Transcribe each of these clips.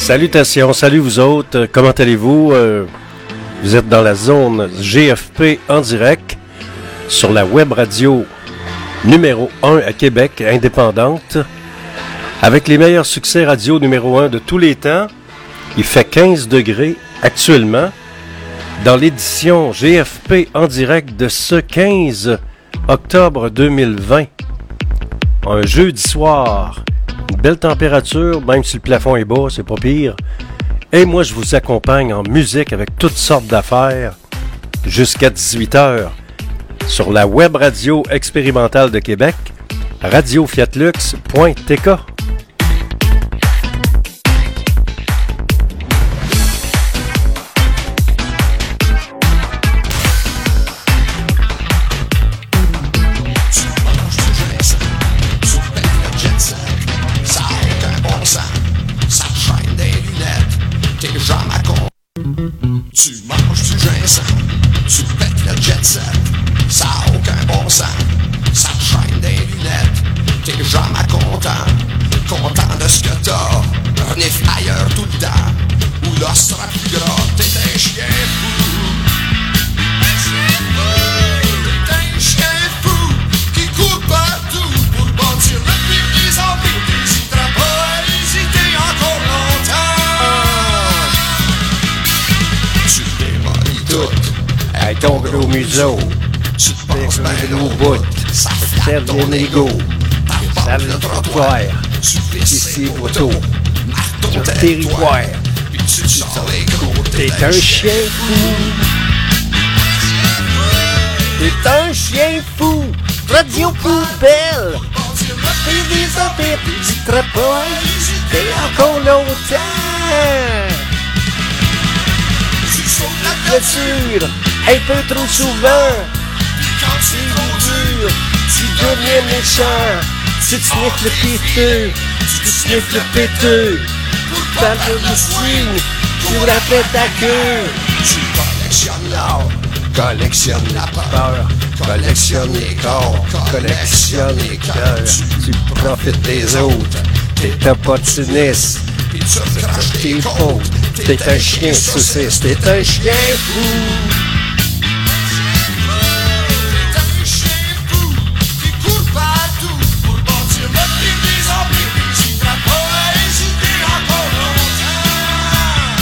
Salutations, salut vous autres, comment allez-vous? Vous êtes dans la zone GFP en direct sur la web radio numéro 1 à Québec, indépendante, avec les meilleurs succès radio numéro 1 de tous les temps. Il fait 15 degrés actuellement dans l'édition GFP en direct de ce 15 octobre 2020. Un jeudi soir. Une belle température, même si le plafond est bas, c'est pas pire. Et moi, je vous accompagne en musique avec toutes sortes d'affaires jusqu'à 18h sur la web radio expérimentale de Québec, radiofiatlux.tk. Tu manges du ginseng, tu pètes le jet set, ça a aucun bon sens, ça te chaîne des lunettes, t'es jamais content, content de ce que t'as, renifle ailleurs tout le temps, ou l'os sera plus gras, t'es un chien fou. Un chien fou, t'es un chien fou, qui court partout pour bâtir le pire des empires, t'hésiteras pas à hésiter encore longtemps. Avec ton gros museau, tu penses bien gros bout, ça serre flatte ton des ego, sale le le trottoir, trottoir, tu pisses les poteaux, marque ton territoire, puis tu te sors les crocs, t'es un chien fou. T'es un chien fou, radio poubelle, t'es des empires, tu te rappelles, t'es encore longtemps. La clôture, un peu trop souvent, quand c'est trop dur, tu deviens méchant, tu sniffes le péteux, tu sniffes le péteux, parle de swing, tu rappelles ta queue. tu collectionnes l'or, collectionne la peur, collectionne les corps, collectionne les cœurs, Tu profites des autres, t'es opportuniste, puis tu craches tes t'es côtes, faux, t'es un chien saucisse, t'es un chien fou. T'es un chien fou qui court partout pour bâtir le pire des empires, t'hésiteras pas à hésiter encore longtemps.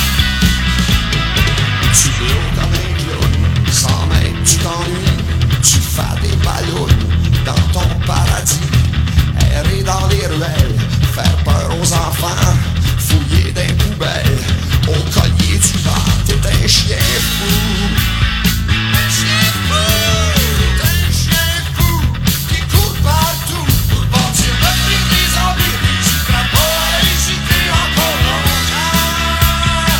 Tu blows comme un clown, sans même tu t'ennuies, tu fais des ballons dans ton paradis, errer dans les ruelles, faire peur aux enfants, fouiller des poubelles, au collier du vent, t'es un chien fou. Un chien fou, t'es un chien fou qui court partout pour bâtir le pire des empires, t'hésiteras pas à hésiter encore longtemps.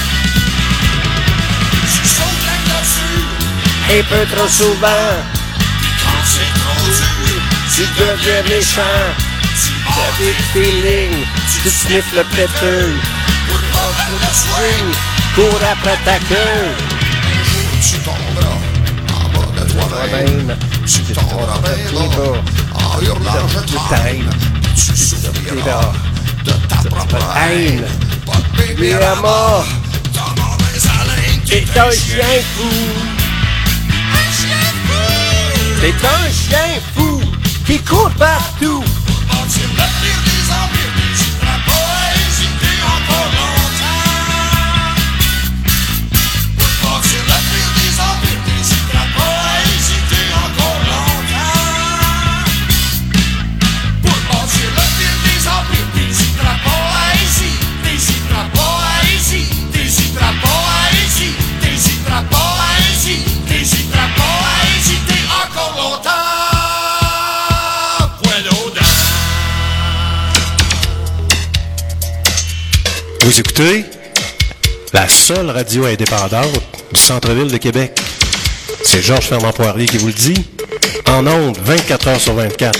Tu sautes la clôture, Un peu trop souvent, quand c'est trop dur, tu deviens méchant, t'as des feelings, tu sniffes le péteux, pour battre le swing. cours après ta queue. Un jour tu tomberas en bas de toi-même, tu tomberas bien bas en hurlant je t'aime, tu souffriras de ta propre haine, pas de bébé à mort, ta mauvaise haleine, T'es un chien fou, un chien fou, t'es un chien fou, qui court partout. pour bâtir le pire des empires, t'hésiteras pas à hésiter encore longtemps. Pour bâtir le pire des empires, t'hésiteras pas à hésiter encore longtemps. Pour bâtir le pire des empires, t'hésiteras pas à hésiter, t'hésiteras pas à hésiter, t'hésiteras pas à hésiter, t'hésiteras pas à hésiter, t'hésiteras pas à hésiter encore longtemps. Point d'eau. Vous écoutez la seule radio indépendante du centre-ville de Québec. C'est Georges Fernand Poirier qui vous le dit, en ondes 24 heures sur 24.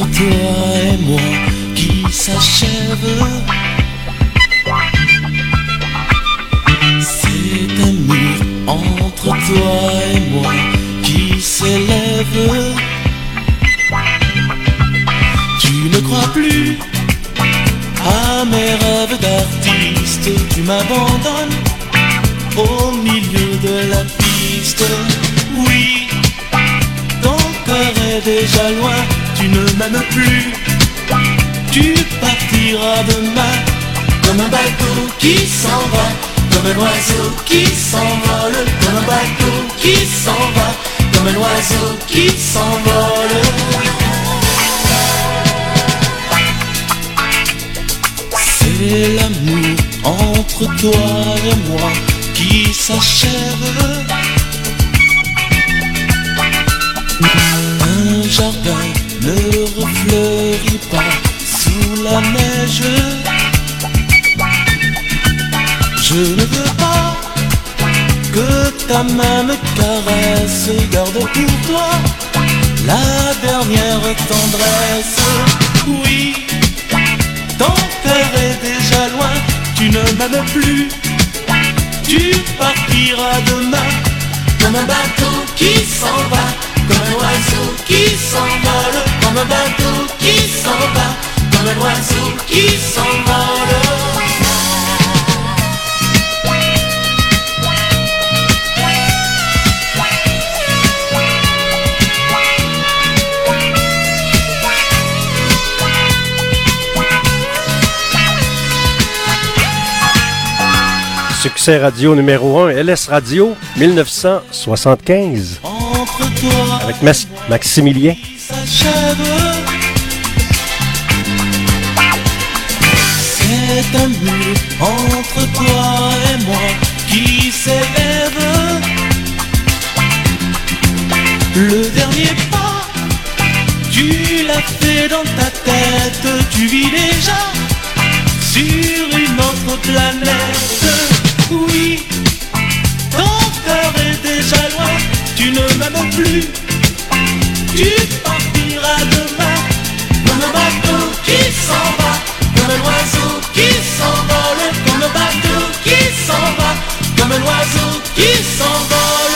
entre toi et moi qui s'achève. C'est un mur entre toi et moi qui s'élève. Tu ne crois plus à mes rêves d'artiste, tu m'abandonnes au milieu de la piste. Oui, ton cœur est déjà loin, tu ne m'aimes plus. Tu partiras demain comme un bateau qui s'en va, comme un oiseau qui s'envole, comme un bateau qui s'en va, comme un oiseau qui s'envole. C'est l'amour entre toi et moi qui s'achève. Un jardin ne refleurit pas sous la neige. Je ne veux pas que ta main me caresse. Garde pour toi la dernière tendresse. Oui, ton cœur est déjà loin, tu ne m'aimes plus. Tu partiras demain comme un bateau qui s'en va, comme un oiseau qui s'envole, comme un bateau qui s'en va, comme un oiseau qui s'envole. Succès radio numéro 1, LS Radio, 1975. Avec Maximilien. C'est un mur entre toi et moi qui s'élève. Le dernier pas, tu l'as fait dans ta tête. Tu vis déjà sur une autre planète. Oui, ton cœur est déjà loin, tu ne m'aimes plus. Tu partiras demain comme un bateau qui s'en va, comme un oiseau qui s'envole, comme un bateau qui s'en va, comme un oiseau qui s'envole.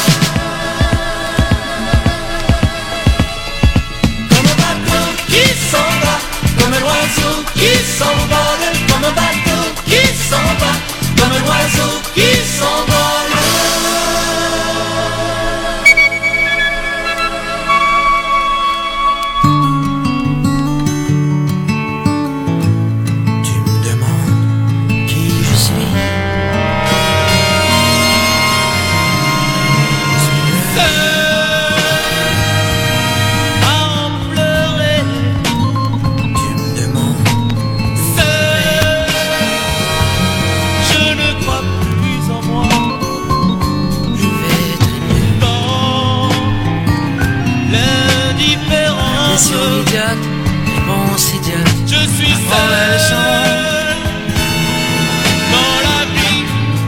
Comme un bateau qui s'en va, comme un oiseau qui s'envole, comme un bateau qui s'en va, comme un oiseau qui s'envole. Tu me demandes qui je suis. Seul à en pleurer. Tu me demandes seul. Je ne crois plus en moi. Je vais très bien. Dans l'indifférence. Question idiote, réponse idiote. Je suis seul dans la vie.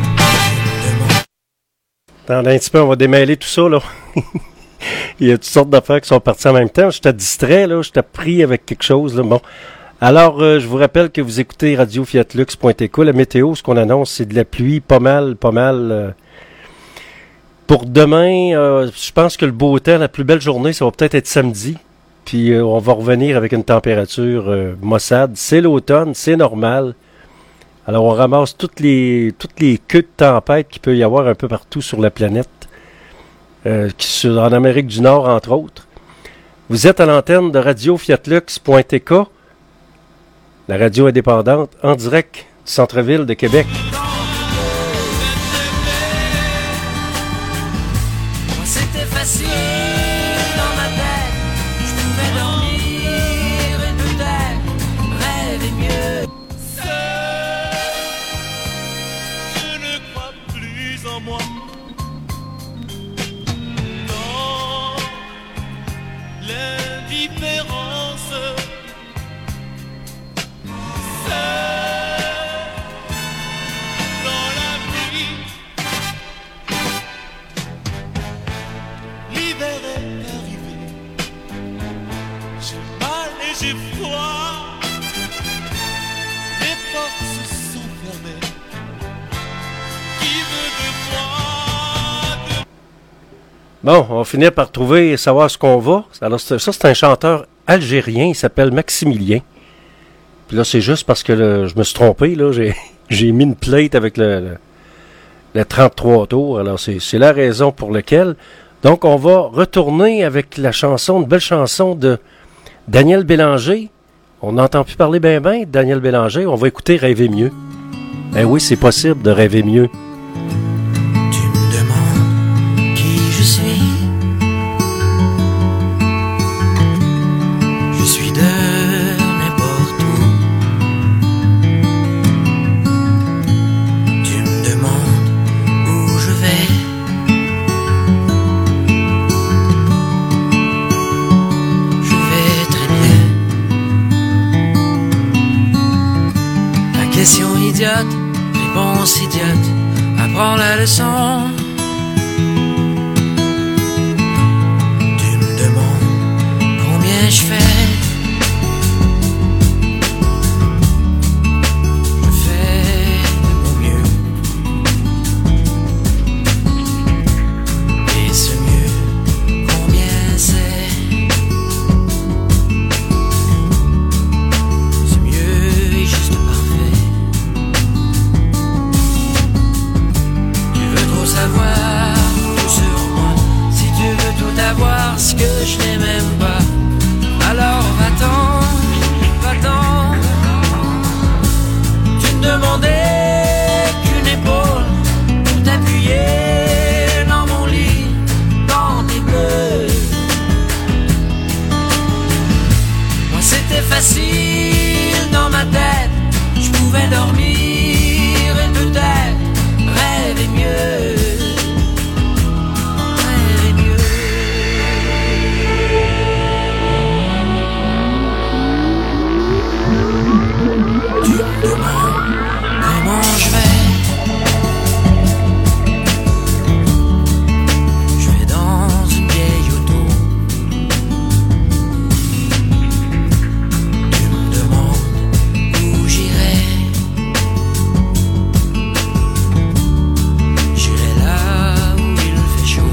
Attends un petit peu, on va démêler tout ça, là. Il y a toutes sortes d'affaires qui sont parties en même temps. J'étais distrait, là. J'étais pris avec quelque chose, là. Bon. Alors, je vous rappelle que vous écoutez radio-fiatlux.eco. La météo, ce qu'on annonce, c'est de la pluie, pas mal. Pour demain, je pense que le beau temps, la plus belle journée, ça va peut-être être samedi. Puis on va revenir avec une température maussade. C'est l'automne, c'est normal. Alors, on ramasse toutes les queues de tempête qu'il peut y avoir un peu partout sur la planète. En Amérique du Nord, entre autres. Vous êtes à l'antenne de radio-fiatlux.eco. La radio indépendante, en direct du centre-ville de Québec. C'était facile dans ma tête. Je pouvais dormir et peut-être rêver mieux. Seul, je ne crois plus en moi. Dans l'indifférence. Dans la pluie, l'hiver est arrivé. J'ai mal j'ai froid. Les portes se sont fermées. Qui veut de moi Bon, on va finir par trouver et savoir ce qu'on va. Alors, c'est un chanteur algérien, il s'appelle Maximilien. Puis là, c'est juste parce que je me suis trompé, là, j'ai mis une plate avec le 33 tours. Alors, c'est la raison pour laquelle. Donc, on va retourner avec la chanson, une belle chanson de Daniel Bélanger. On n'entend plus parler ben de Daniel Bélanger. On va écouter Rêver mieux. Eh oui, c'est possible de rêver mieux. Tu me demandes qui je suis. Je suis de n'importe où. Tu me demandes où je vais. Je vais très bien. Ta question idiote, réponse idiote, apprends la leçon. Tu me demandes combien je fais. Je fais de mon mieux. Et ce mieux, combien c'est? Ce mieux est juste parfait. Tu veux trop savoir tout sur moi. Si tu veux tout avoir, ce que je n'ai même pas, alors va-t'en, va-t'en. Tu me demandais qu'une épaule pour t'appuyer dans mon lit, dans tes bleus. Moi c'était facile dans ma tête, je pouvais dormir et peut-être rêver mieux. Rêver mieux. Tu me demandes comment je vais. Je vais dans une vieille auto. Tu me demandes où j'irai. J'irai là où il fait chaud.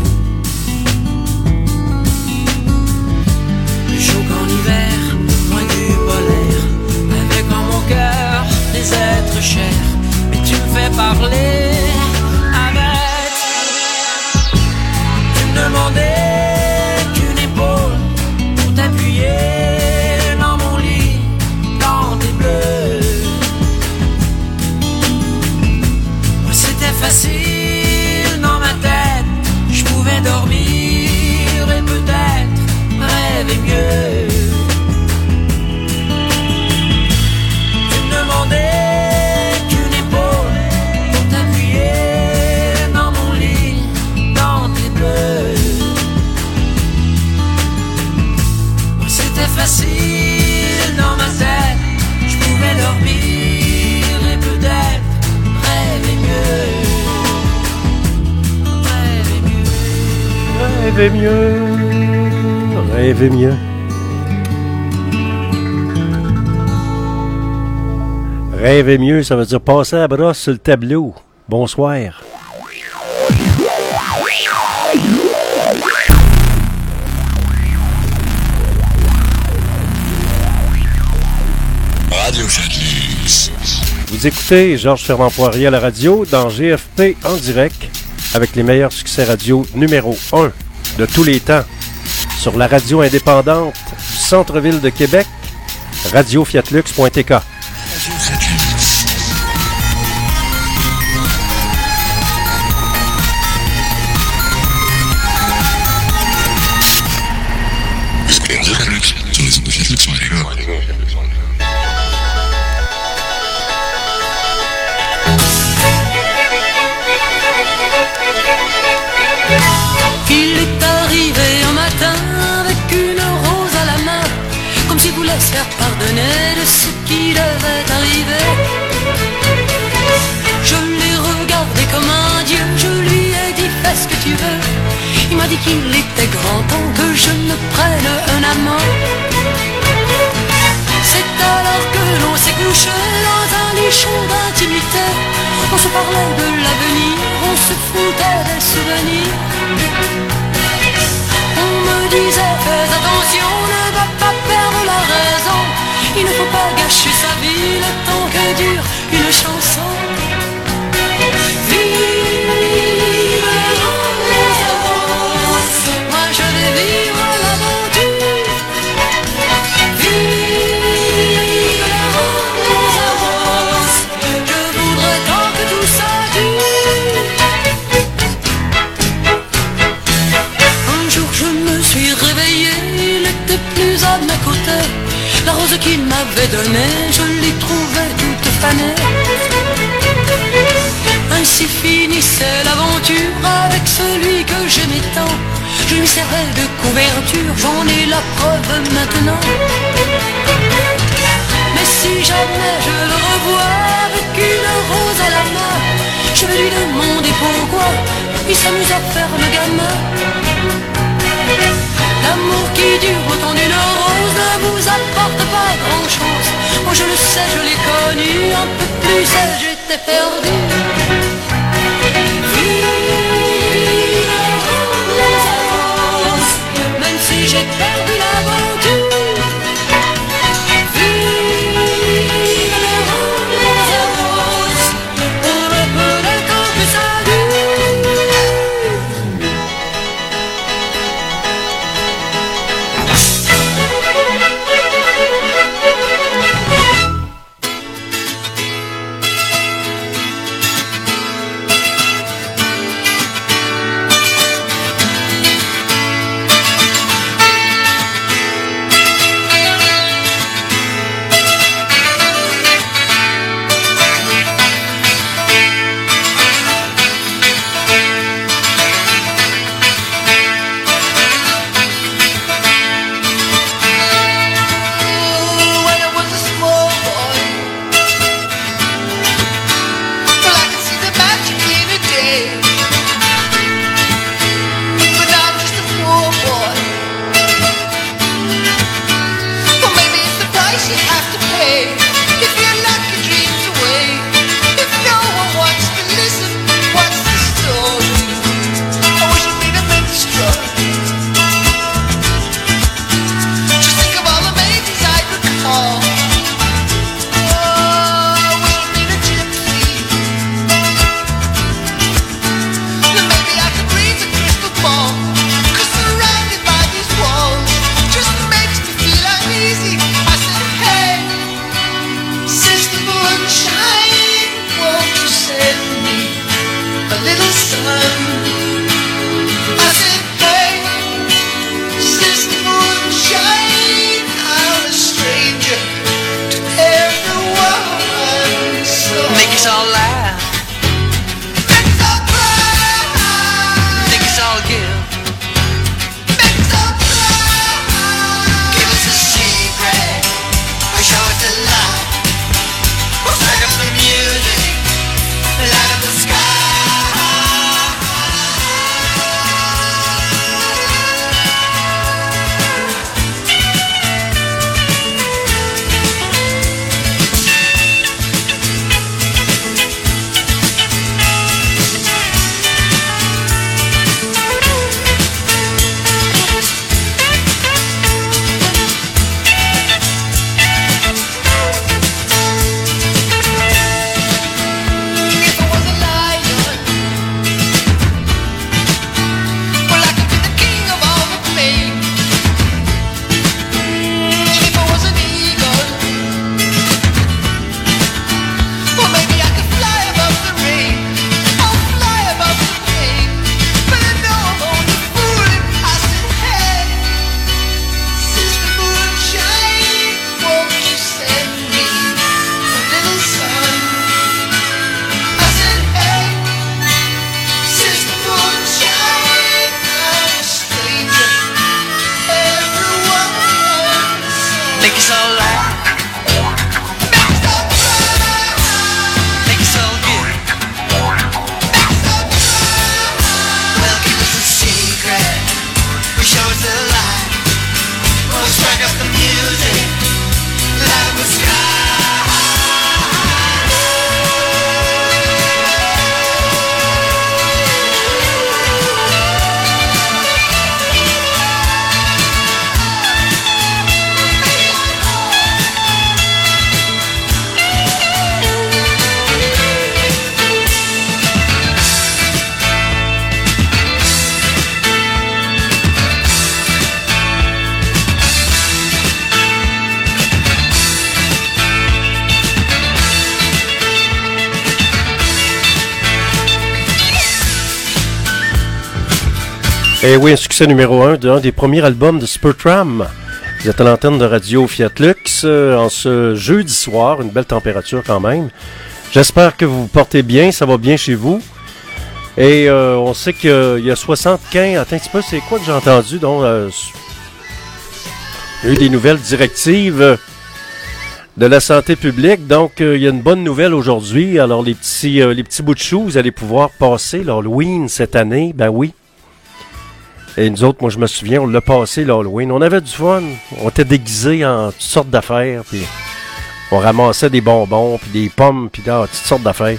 Plus chaud qu'en hiver, loin du polaire, avec en mon cœur des êtres chers. Mais tu me fais parler avec. Tu me demandais qu'une épaule pour t'appuyer dans mon lit, dans tes bleus. Moi c'était facile dans ma tête, je pouvais dormir et peut-être rêver mieux. Tu me demandais qu'une épaule pour t'appuyer dans mon lit, dans tes bleus. Moi c'était facile dans ma tête, je pouvais dormir et peut-être rêver mieux. Rêver mieux. Rêver mieux. Rêver mieux. Rêver mieux, ça veut dire passer la brosse sur le tableau. Bonsoir. Radio Châtelus. Vous écoutez Georges Fermand-Poirier à la radio dans GFP en direct avec les meilleurs succès radio numéro 1 de tous les temps sur la radio indépendante du centre-ville de Québec, radiofiatlux.tk. Radio Châtelus. Radio Châtelus sur les ondes de Fiatlux.tk. Il est arrivé un matin avec une rose à la main, comme s'il voulait se faire pardonner de ce qui devait arriver. Je l'ai regardé comme un dieu, je lui ai dit fais ce que tu veux. Il m'a dit qu'il était grand temps que je ne prenne un amant. se parlait de l'avenir, on se foutait des souvenirs. On me disait fais attention, ne va pas perdre la raison. Il ne faut pas gâcher sa vie le temps que dure une chanson. Vive les avances, moi je vais vivre l'aventure. Vive les avances, je voudrais tant que tout ça dure. Un jour je me suis réveillé, il n'était plus à mes côtés. La rose qu'il m'avait donnée, je l'y trouvais toute fanée. Ainsi finissait l'aventure avec celui que j'aimais tant. Je lui servais de couverture, j'en ai la preuve maintenant. Mais si jamais je le revois avec une rose à la main, je vais lui demander pourquoi il s'amuse à faire le gamin. L'amour qui dure autant d'une rose ne vous apporte pas grand-chose. Moi je le sais, je l'ai connu, un peu plus et j'étais perdu. Vive les avances, même si j'ai perdu l'aventure. Vive les avances, on ne peut le temps que ça dure. Et oui, un succès numéro 1 d'un des premiers albums de Supertramp. Vous êtes à l'antenne de Radio Fiat Lux en ce jeudi soir, une belle température quand même. J'espère que vous vous portez bien, ça va bien chez vous. Et on sait qu'il y a 75... Attends un petit peu, c'est quoi que j'ai entendu? Donc, il y a eu des nouvelles directives de la santé publique. Donc, il y a une bonne nouvelle aujourd'hui. Alors, les petits bouts de choux, vous allez pouvoir passer l'Halloween cette année. Ben oui. Et nous autres, moi, je me souviens, on l'a passé l'Halloween. On avait du fun. On était déguisés en toutes sortes d'affaires. Puis on ramassait des bonbons, puis des pommes, puis toutes sortes d'affaires.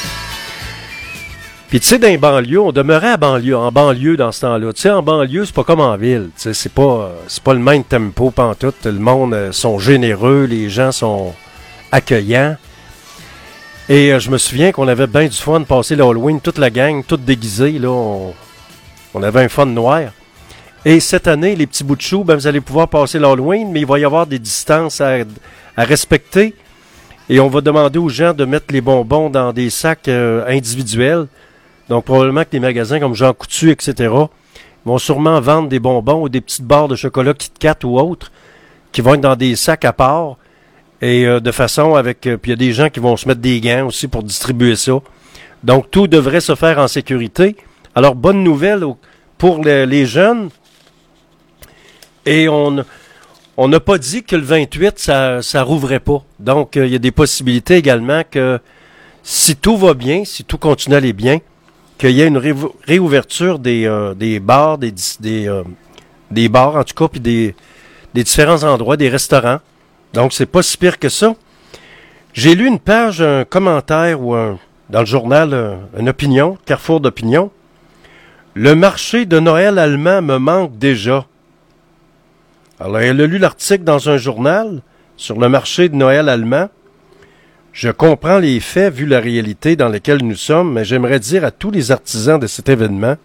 Puis tu sais, dans les banlieues, on demeurait en banlieue dans ce temps-là. Tu sais, en banlieue, c'est pas comme en ville. Tu sais, c'est pas le même tempo pantoute. Le monde sont généreux, les gens sont accueillants. Et je me souviens qu'on avait bien du fun de passer l'Halloween, toute la gang, toute déguisée, là. On avait un fun noir. Et cette année, les petits bouts de choux, ben, vous allez pouvoir passer l'Halloween, mais il va y avoir des distances à respecter. Et on va demander aux gens de mettre les bonbons dans des sacs individuels. Donc, probablement que les magasins comme Jean Coutu, etc., vont sûrement vendre des bonbons ou des petites barres de chocolat Kit Kat ou autres qui vont être dans des sacs à part. Et de façon avec... puis il y a des gens qui vont se mettre des gants aussi pour distribuer ça. Donc, tout devrait se faire en sécurité. Alors, bonne nouvelle pour les jeunes. Et on n'a pas dit que le 28, ça rouvrait pas. Donc, il y a des possibilités également que si tout va bien, si tout continue à aller bien, qu'il y ait une réouverture des bars, des bars en tout cas, puis des différents endroits, des restaurants. Donc, c'est pas si pire que ça. J'ai lu une page, un commentaire dans le journal, une opinion, Carrefour d'opinion. Le marché de Noël allemand me manque déjà. Alors, elle a lu l'article dans un journal sur le marché de Noël allemand. Je comprends les faits vu la réalité dans laquelle nous sommes, mais j'aimerais dire à tous les artisans de cet événement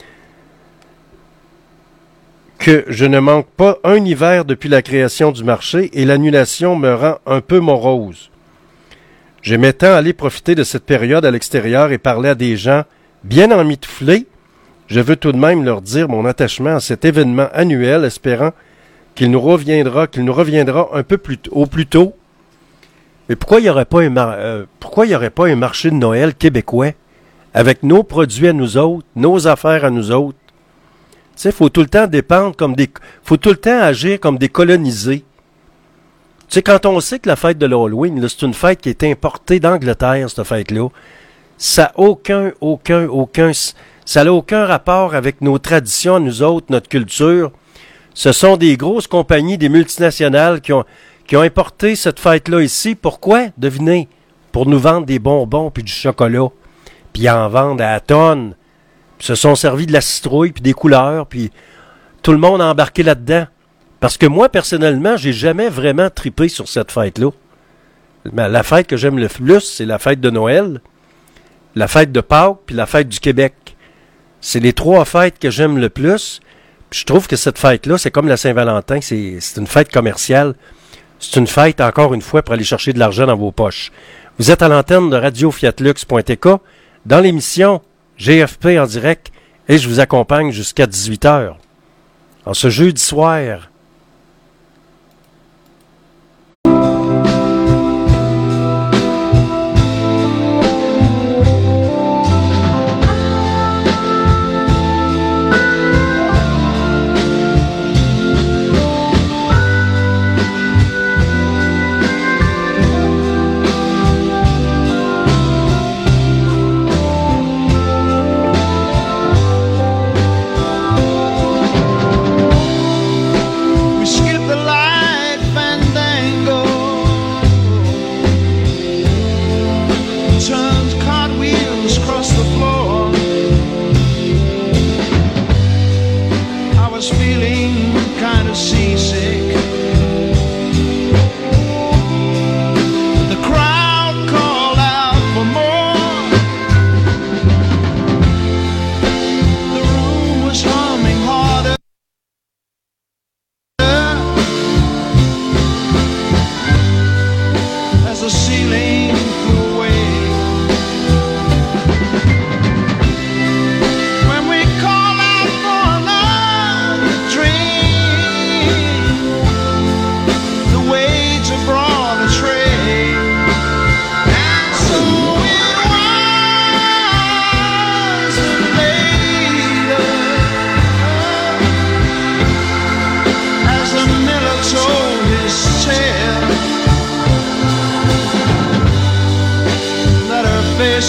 que je ne manque pas un hiver depuis la création du marché et l'annulation me rend un peu morose. J'aimais tant aller profiter de cette période à l'extérieur et parler à des gens bien emmitouflés. Je veux tout de même leur dire mon attachement à cet événement annuel, espérant qu'il nous reviendra un peu au plus tôt. Mais pourquoi il n'y aurait pas un marché de Noël québécois avec nos produits à nous autres, nos affaires à nous autres? Tu sais, faut tout le temps faut tout le temps agir comme des colonisés. Tu sais, quand on sait que la fête de l'Halloween, là, c'est une fête qui est importée d'Angleterre, cette fête-là, ça n'a aucun rapport avec nos traditions, nous autres, notre culture. Ce sont des grosses compagnies, des multinationales qui ont importé cette fête-là ici. Pourquoi? Devinez. Pour nous vendre des bonbons puis du chocolat. Puis en vendre à la tonne. Puis se sont servis de la citrouille puis des couleurs. Puis tout le monde a embarqué là-dedans. Parce que moi, personnellement, j'ai jamais vraiment tripé sur cette fête-là. Mais la fête que j'aime le plus, c'est la fête de Noël, la fête de Pâques puis la fête du Québec. C'est les trois fêtes que j'aime le plus. Puis je trouve que cette fête-là, c'est comme la Saint-Valentin. C'est une fête commerciale. C'est une fête, encore une fois, pour aller chercher de l'argent dans vos poches. Vous êtes à l'antenne de radiofiatlux.tk dans l'émission GFP en direct et je vous accompagne jusqu'à 18h. En ce jeudi soir,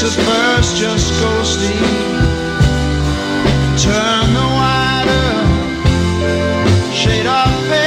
face at first just ghostly. Turn the wider shade of pale.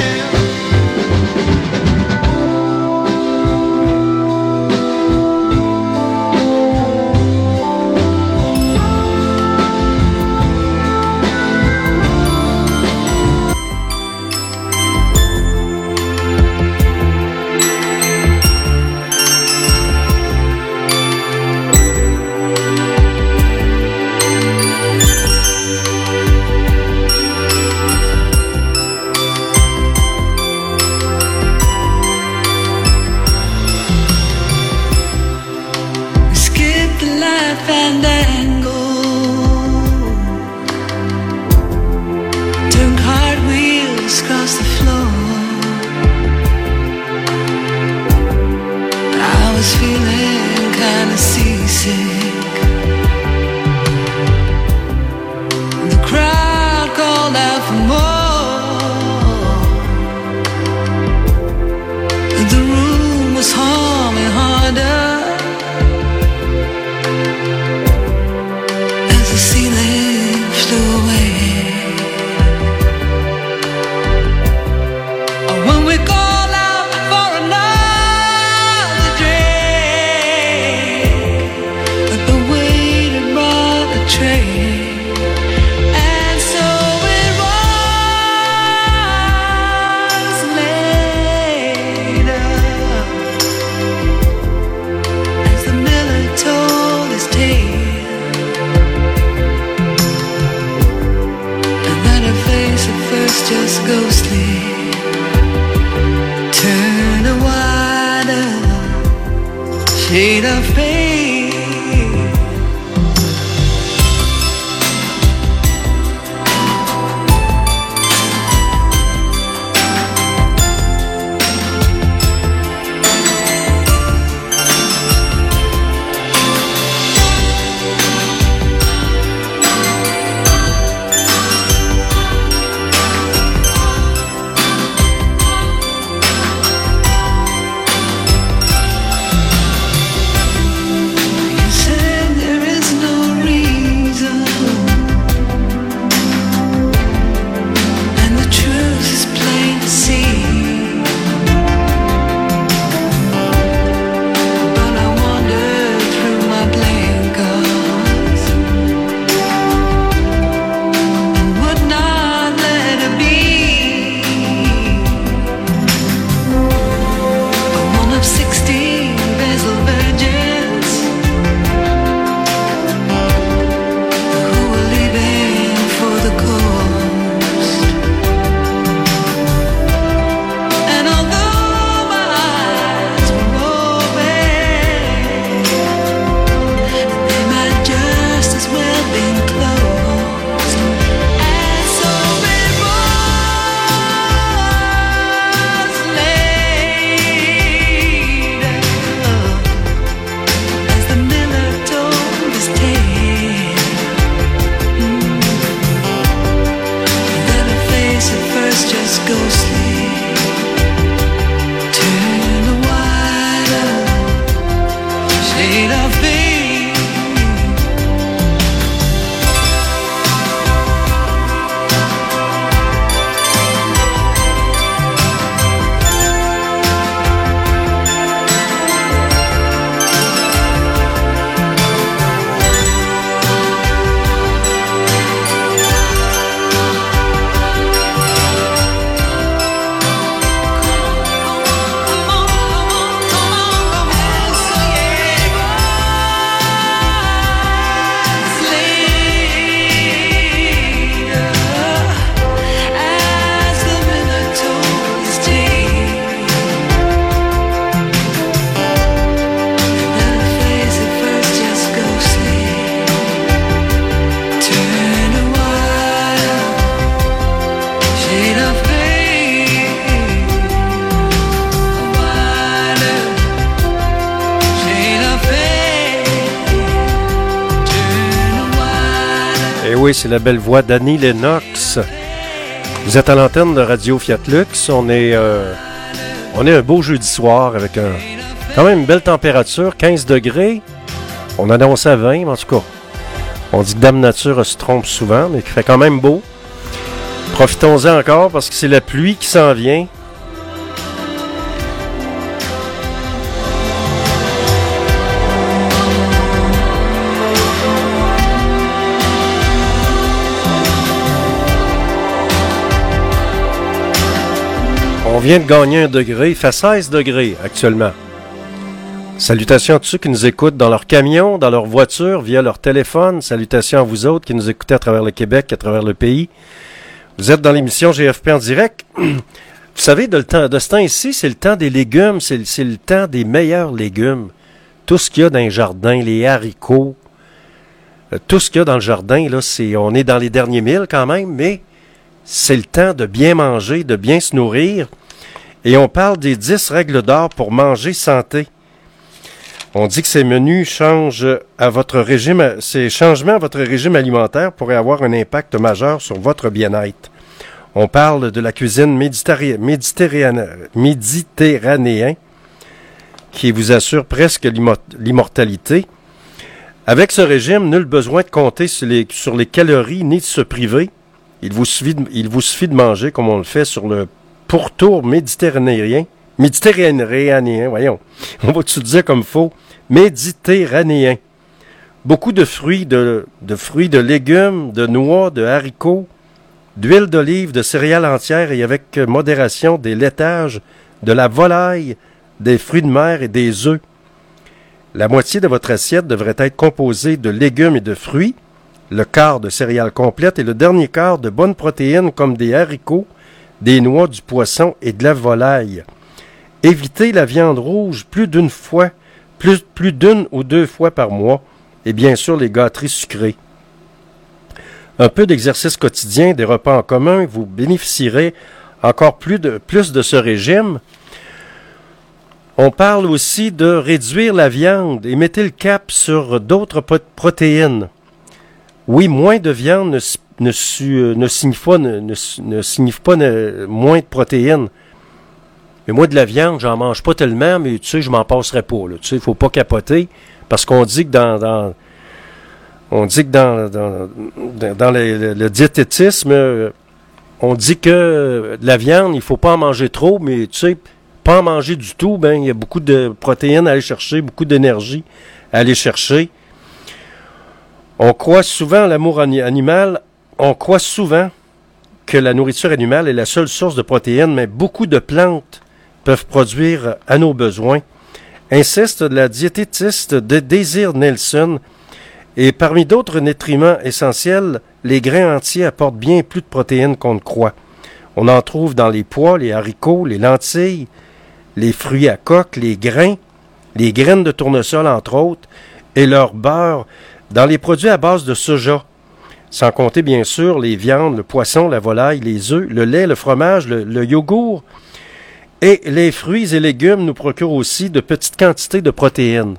Oui, c'est la belle voix d'Annie Lennox. Vous êtes à l'antenne de Radio Fiat Lux. On est un beau jeudi soir avec quand même une belle température, 15 degrés. On annonçait 20, mais en tout cas, on dit que Dame Nature se trompe souvent, mais qu'il fait quand même beau. Profitons-en encore parce que c'est la pluie qui s'en vient. On vient de gagner 1 degré, il fait 16 degrés actuellement. Salutations à tous ceux qui nous écoutent dans leur camion, dans leur voiture, via leur téléphone. Salutations à vous autres qui nous écoutez à travers le Québec, à travers le pays. Vous êtes dans l'émission GFP en direct. Vous savez, de ce temps ici, c'est le temps des légumes, c'est le temps des meilleurs légumes. Tout ce qu'il y a dans les jardins, les haricots, tout ce qu'il y a dans le jardin, là, on est dans les derniers milles quand même, mais c'est le temps de bien manger, de bien se nourrir. Et on parle des 10 règles d'or pour manger santé. On dit que ces menus changent à votre régime, ces changements à votre régime alimentaire pourraient avoir un impact majeur sur votre bien-être. On parle de la cuisine méditerranéen qui vous assure presque l'immortalité. Avec ce régime, nul besoin de compter sur les calories ni de se priver. Il vous suffit de manger comme on le fait sur le pourtour méditerranéen, voyons, on va tout dire comme faux, méditerranéen. Beaucoup de fruits, de légumes, de noix, de haricots, d'huile d'olive, de céréales entières et avec modération des laitages, de la volaille, des fruits de mer et des œufs. La moitié de votre assiette devrait être composée de légumes et de fruits, le quart de céréales complètes et le dernier quart de bonnes protéines comme des haricots, des noix, du poisson et de la volaille. Évitez la viande rouge plus d'une ou 2 fois par mois et bien sûr les gâteries sucrées. Un peu d'exercice quotidien, des repas en commun, vous bénéficierez encore plus de ce régime. On parle aussi de réduire la viande et mettez le cap sur d'autres protéines. Oui, moins de viande ne signifie pas moins de protéines. Mais moi, de la viande, j'en mange pas tellement, mais tu sais, je m'en passerai pas. Là. Tu sais, il faut pas capoter, parce qu'on dit que dans le diététisme, on dit que de la viande, il faut pas en manger trop, mais tu sais, pas en manger du tout, ben il y a beaucoup de protéines à aller chercher, beaucoup d'énergie à aller chercher. On croit souvent à l'amour animal, on croit souvent que la nourriture animale est la seule source de protéines, mais beaucoup de plantes peuvent produire à nos besoins. Insiste la diététiste de Désir Nelson. Et parmi d'autres nutriments essentiels, les grains entiers apportent bien plus de protéines qu'on ne croit. On en trouve dans les pois, les haricots, les lentilles, les fruits à coque, les grains, les graines de tournesol entre autres, et leur beurre dans les produits à base de soja. Sans compter bien sûr les viandes, le poisson, la volaille, les œufs, le lait, le fromage, le yogourt. Et les fruits et légumes nous procurent aussi de petites quantités de protéines.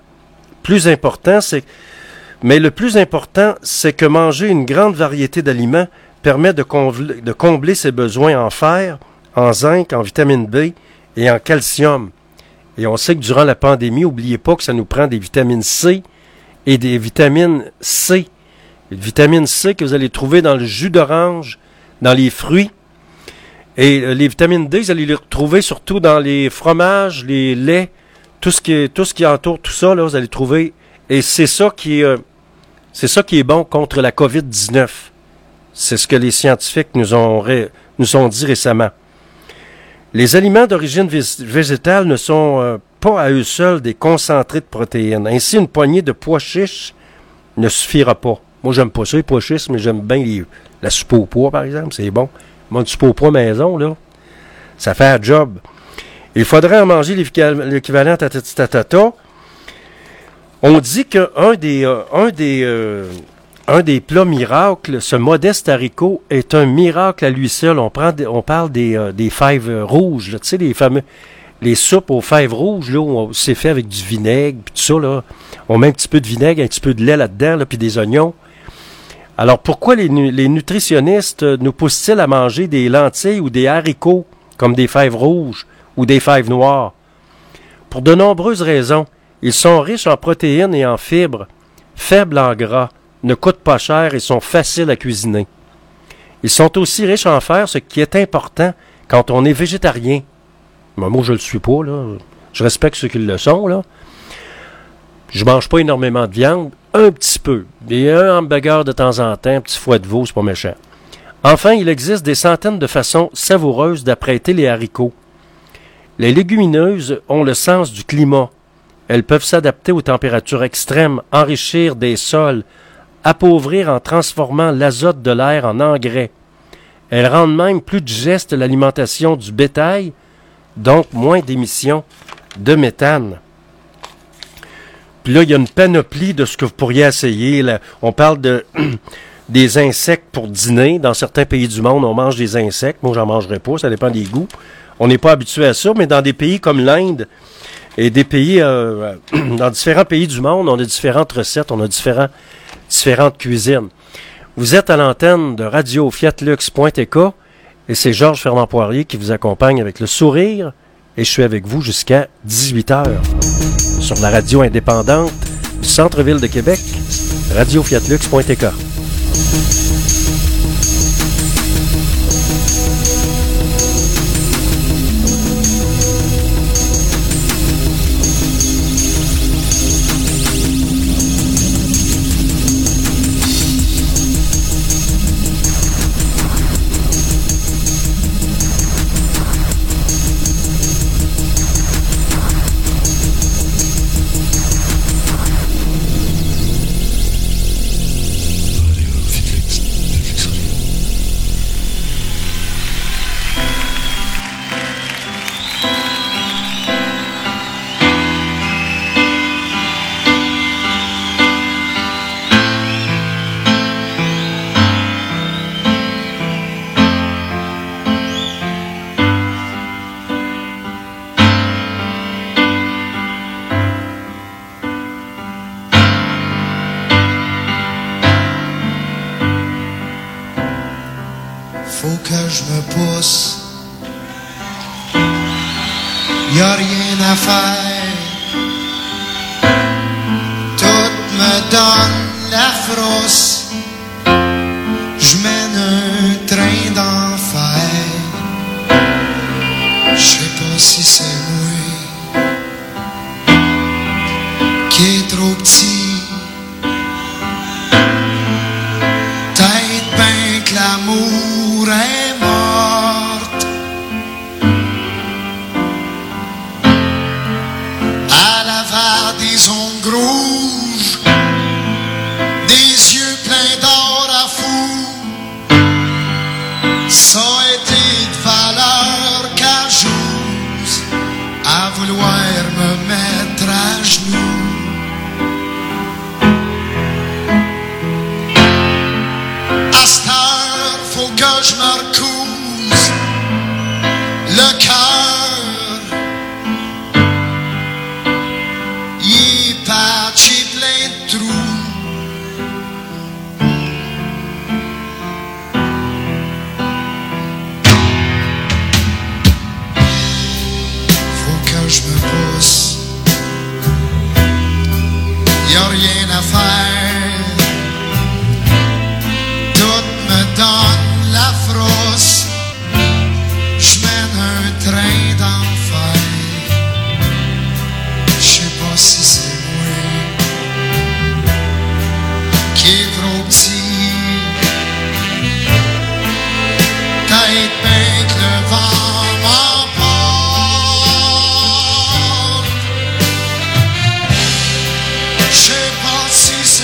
Mais le plus important, c'est que manger une grande variété d'aliments permet de combler ses besoins en fer, en zinc, en vitamine B et en calcium. Et on sait que durant la pandémie, n'oubliez pas que ça nous prend des vitamines C et des vitamines C. Les vitamines C que vous allez trouver dans le jus d'orange, dans les fruits. Et les vitamines D, vous allez les retrouver surtout dans les fromages, les laits, tout ce qui entoure tout ça, là, vous allez trouver. Et c'est ça qui est bon contre la COVID-19. C'est ce que les scientifiques nous ont dit récemment. Les aliments d'origine végétale ne sont pas à eux seuls des concentrés de protéines. Ainsi, une poignée de pois chiches ne suffira pas. Moi, j'aime pas ça, les pois chiches, mais j'aime bien la soupe aux pois, par exemple, c'est bon. Moi, une soupe aux pois maison, là, ça fait un job. Il faudrait en manger l'équivalent tatata. On dit qu'un des plats miracles, ce modeste haricot, est un miracle à lui seul. On parle des fèves rouges, là, tu sais, les soupes aux fèves rouges, là, c'est fait avec du vinaigre, puis tout ça, là. On met un petit peu de vinaigre, un petit peu de lait là-dedans, là, puis des oignons. Alors, pourquoi les nutritionnistes nous poussent-ils à manger des lentilles ou des haricots, comme des fèves rouges ou des fèves noires? Pour de nombreuses raisons. Ils sont riches en protéines et en fibres. faibles en gras, ne coûtent pas cher et sont faciles à cuisiner. Ils sont aussi riches en fer, ce qui est important quand on est végétarien. Moi, je ne le suis pas, là. Je respecte ceux qui le sont, là. Je mange pas énormément de viande, un petit peu. Et un hamburger de temps en temps, un petit foie de veau, c'est pas méchant. Enfin, il existe des centaines de façons savoureuses d'apprêter les haricots. Les légumineuses ont le sens du climat. Elles peuvent s'adapter aux températures extrêmes, enrichir des sols, appauvrir en transformant l'azote de l'air en engrais. Elles rendent même plus digeste l'alimentation du bétail, donc moins d'émissions de méthane. Puis là, il y a une panoplie de ce que vous pourriez essayer. Là. On parle de des insectes pour dîner. Dans certains pays du monde, on mange des insectes. Moi, j'en mangerai pas, ça dépend des goûts. On n'est pas habitué à ça, mais dans des pays comme l'Inde et des pays, dans différents pays du monde, on a différentes recettes, on a différentes cuisines. Vous êtes à l'antenne de Radio Fiatlux.tk et c'est Georges Fernand Poirier qui vous accompagne avec le sourire et je suis avec vous jusqu'à 18h sur la radio indépendante du centre-ville de Québec, Radio Fiatlux.tk. Faut que je me pousse, y a rien à faire, tout me donne la frousse, je mène un train d'enfer, je sais pas si c'est moi qui est trop petit, peut-être ben que l'amour est morte. Elle avait des ongles rouges, des yeux pleins d'or à fou. Ça a été de valeur qu'à j'ose à vouloir me mettre à genoux. À cette heure, faut que je me recouse le cœur. Il est patché plein de trous. Faut que je me pousse. Y a rien à faire. Tout me donne la frousse. Je mène un train d'enfer. Je sais pas si c'est moi qui est trop petit. Peut-être bien que le vent m'emporte. Je sais pas si c'est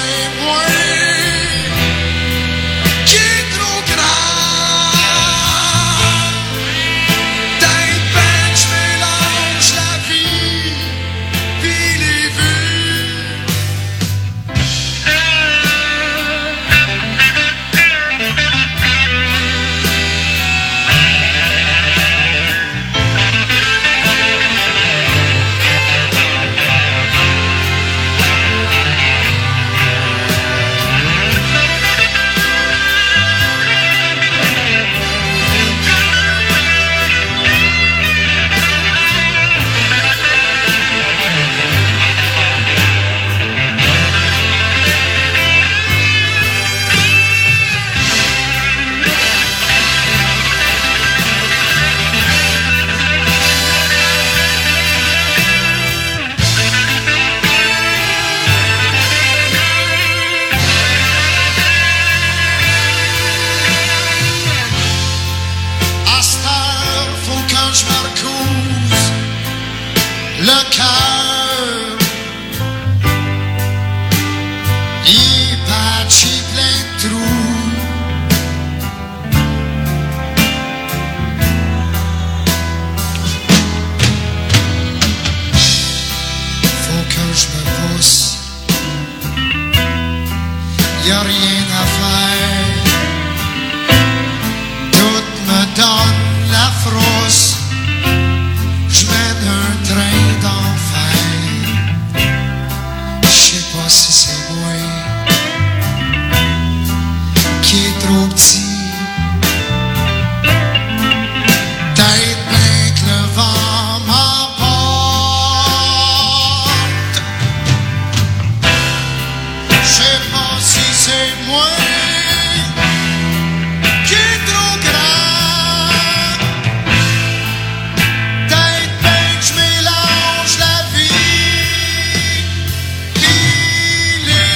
le cœur est patché plein de trous. Faut que je me pousse, y'a rien à faire, tout me donne la frousse. Je mène un train d'enfer, je sais pas si c'est moi qui est trop petit, peut-être bien que le vent m'emporte. Je sais pas si c'est moi qui est trop grand, peut-être bien que je mélange la vie pis les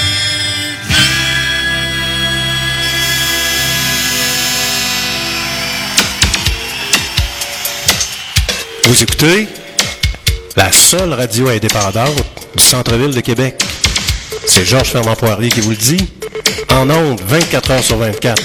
vues. Vous écoutez la seule radio indépendante du centre-ville de Québec. C'est Georges Fernand Poirier qui vous le dit. En ondes, 24 heures sur 24.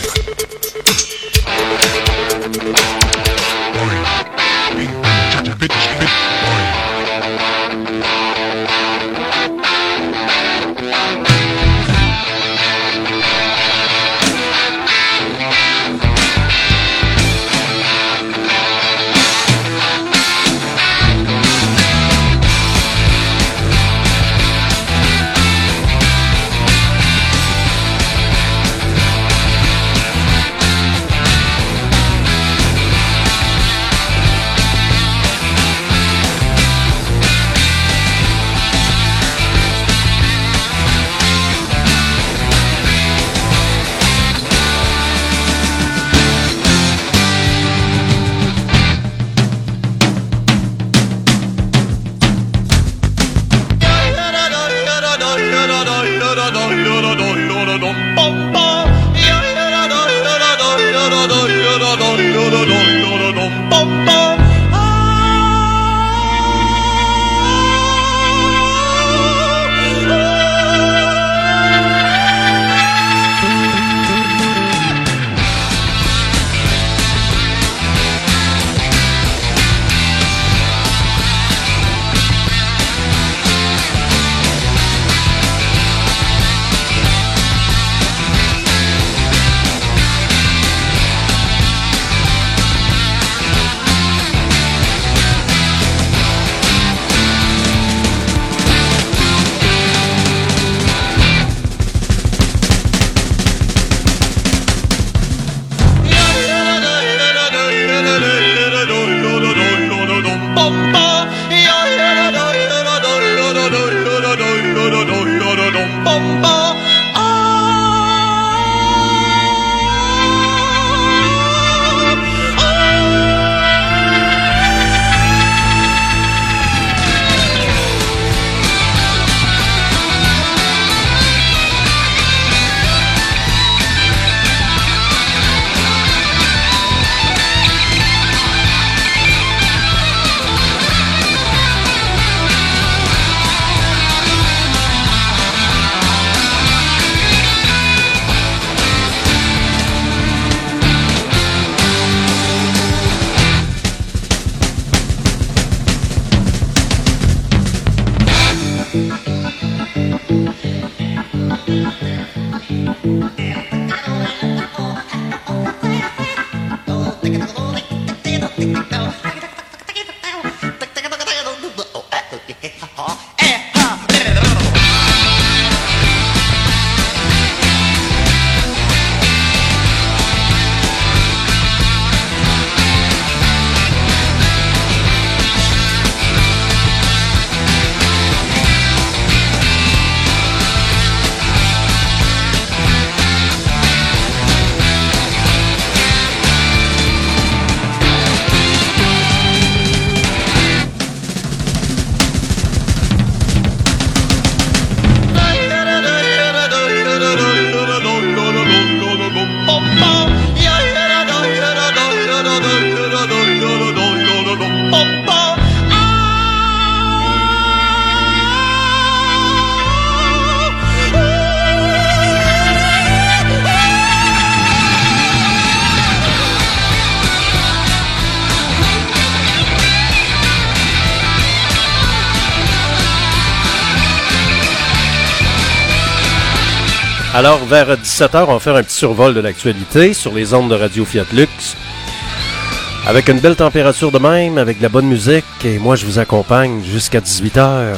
Alors, vers 17h, on va faire un petit survol de l'actualité sur les ondes de Radio Fiat Lux. Avec une belle température de même, avec de la bonne musique, et moi, je vous accompagne jusqu'à 18h.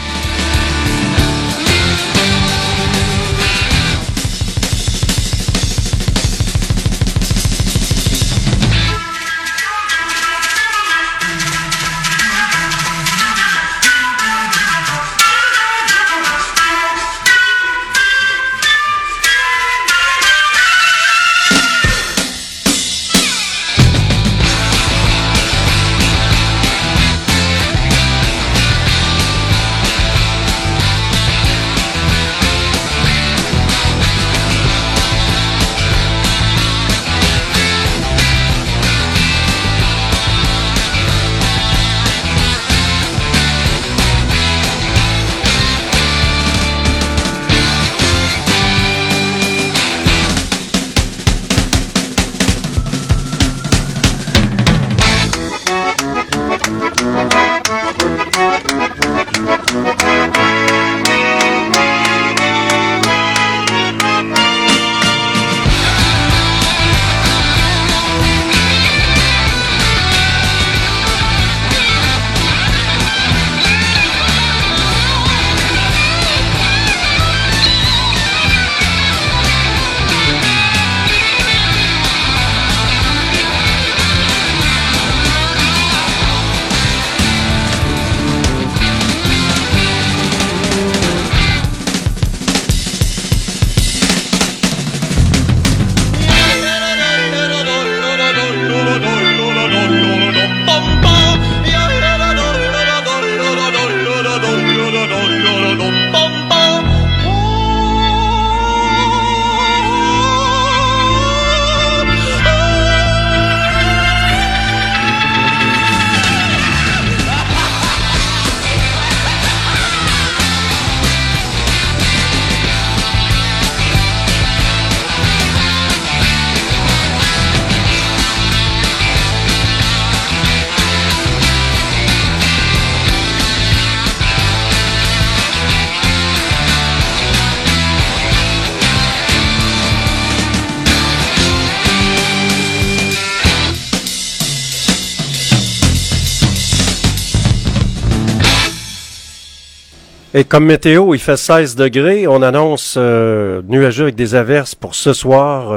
Et comme météo, il fait 16 degrés. On annonce nuageux avec des averses pour ce soir.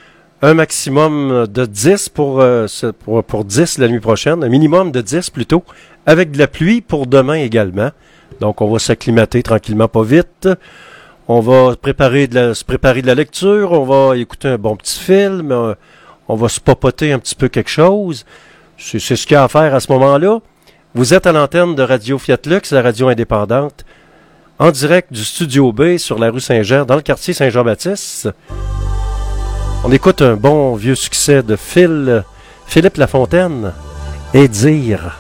Un maximum de 10 pour 10 la nuit prochaine. Un minimum de 10 plutôt. Avec de la pluie pour demain également. Donc, on va s'acclimater tranquillement, pas vite. On va se préparer de la lecture. On va écouter un bon petit film. On va se papoter un petit peu quelque chose. C'est ce qu'il y a à faire à ce moment-là. Vous êtes à l'antenne de Radio Fiat Lux, la radio indépendante, en direct du Studio B sur la rue Saint-Jean, dans le quartier Saint-Jean-Baptiste. On écoute un bon vieux succès de Philippe Lafontaine, et dire.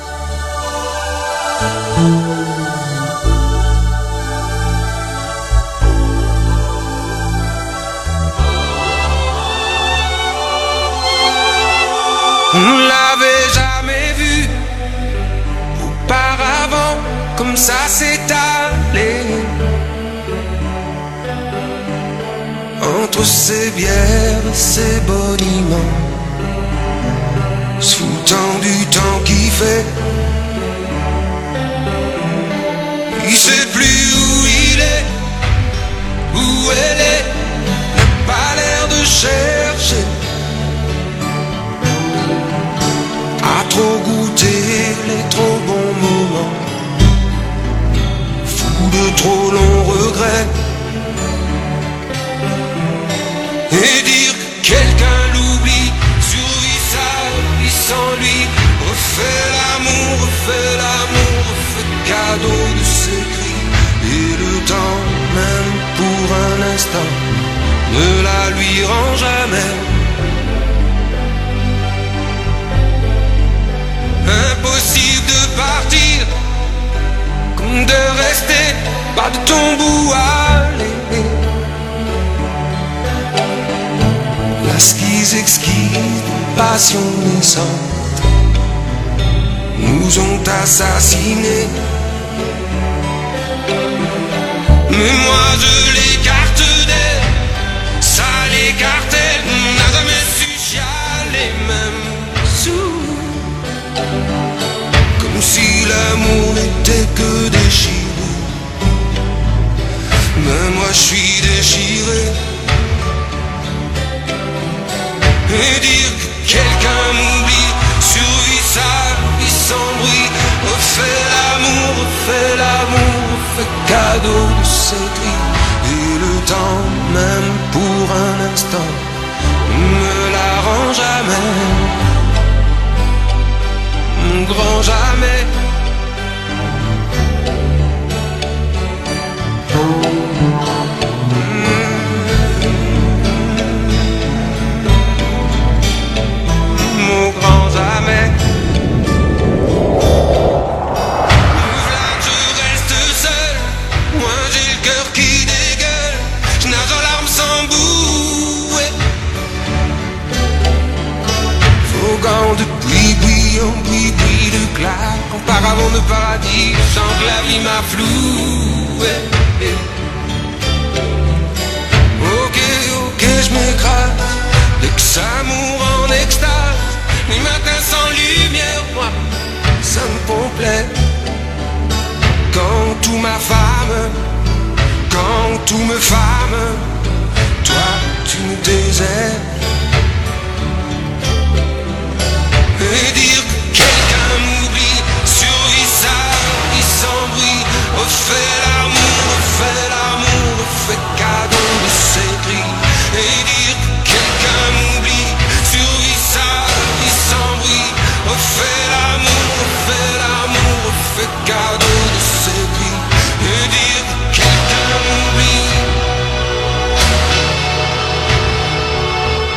On ne l'avait jamais vu auparavant, comme ça s'est allé entre ces bières et ces boniments, se foutant du temps qui fait. Il sait plus où il est, où elle est, n'a pas l'air de chercher. A trop goûté les trop bons moments, fou de trop longs regrets. Et dire que quelqu'un l'oublie, survit sa vie sans lui, refait l'amour, refait cadeau de ses cris. Et le temps, même pour un instant, ne la lui rend jamais. Impossible de partir, comme de rester, pas de ton bout à aller. La skise exquise, passion naissante, nous ont assassinés. Mais moi je l'écarte d'elle, l'amour n'était que déchiré. Mais moi je suis déchiré. Et dire que quelqu'un m'oublie, survit sa vie sans bruit, refait l'amour, refait cadeau de ses cris. Et le temps, même pour un instant, ne la rend jamais, mon grand jamais. Mon grand jamais. Là je reste seul, moi j'ai le cœur qui dégueule, je nage en larmes sans bouée. Voguant de pluie en pluie de claque, en paravent de paradis, sans que la vie m'a floué. Ok, je m'écrase, dès que ça mourra en extase. Les matins sans lumière, moi, ça me complaît. Quand tout m'affame, quand tout me fame, toi tu me désires. Et dire que quelqu'un m'oublie, survit sa vie sans bruit, refait l'amour, refait cadeau de ses cris. Et dire que quelqu'un m'oublie, survit sa vie sans bruit, refait l'amour, refait cadeau de ses cris. Et dire que quelqu'un m'oublie.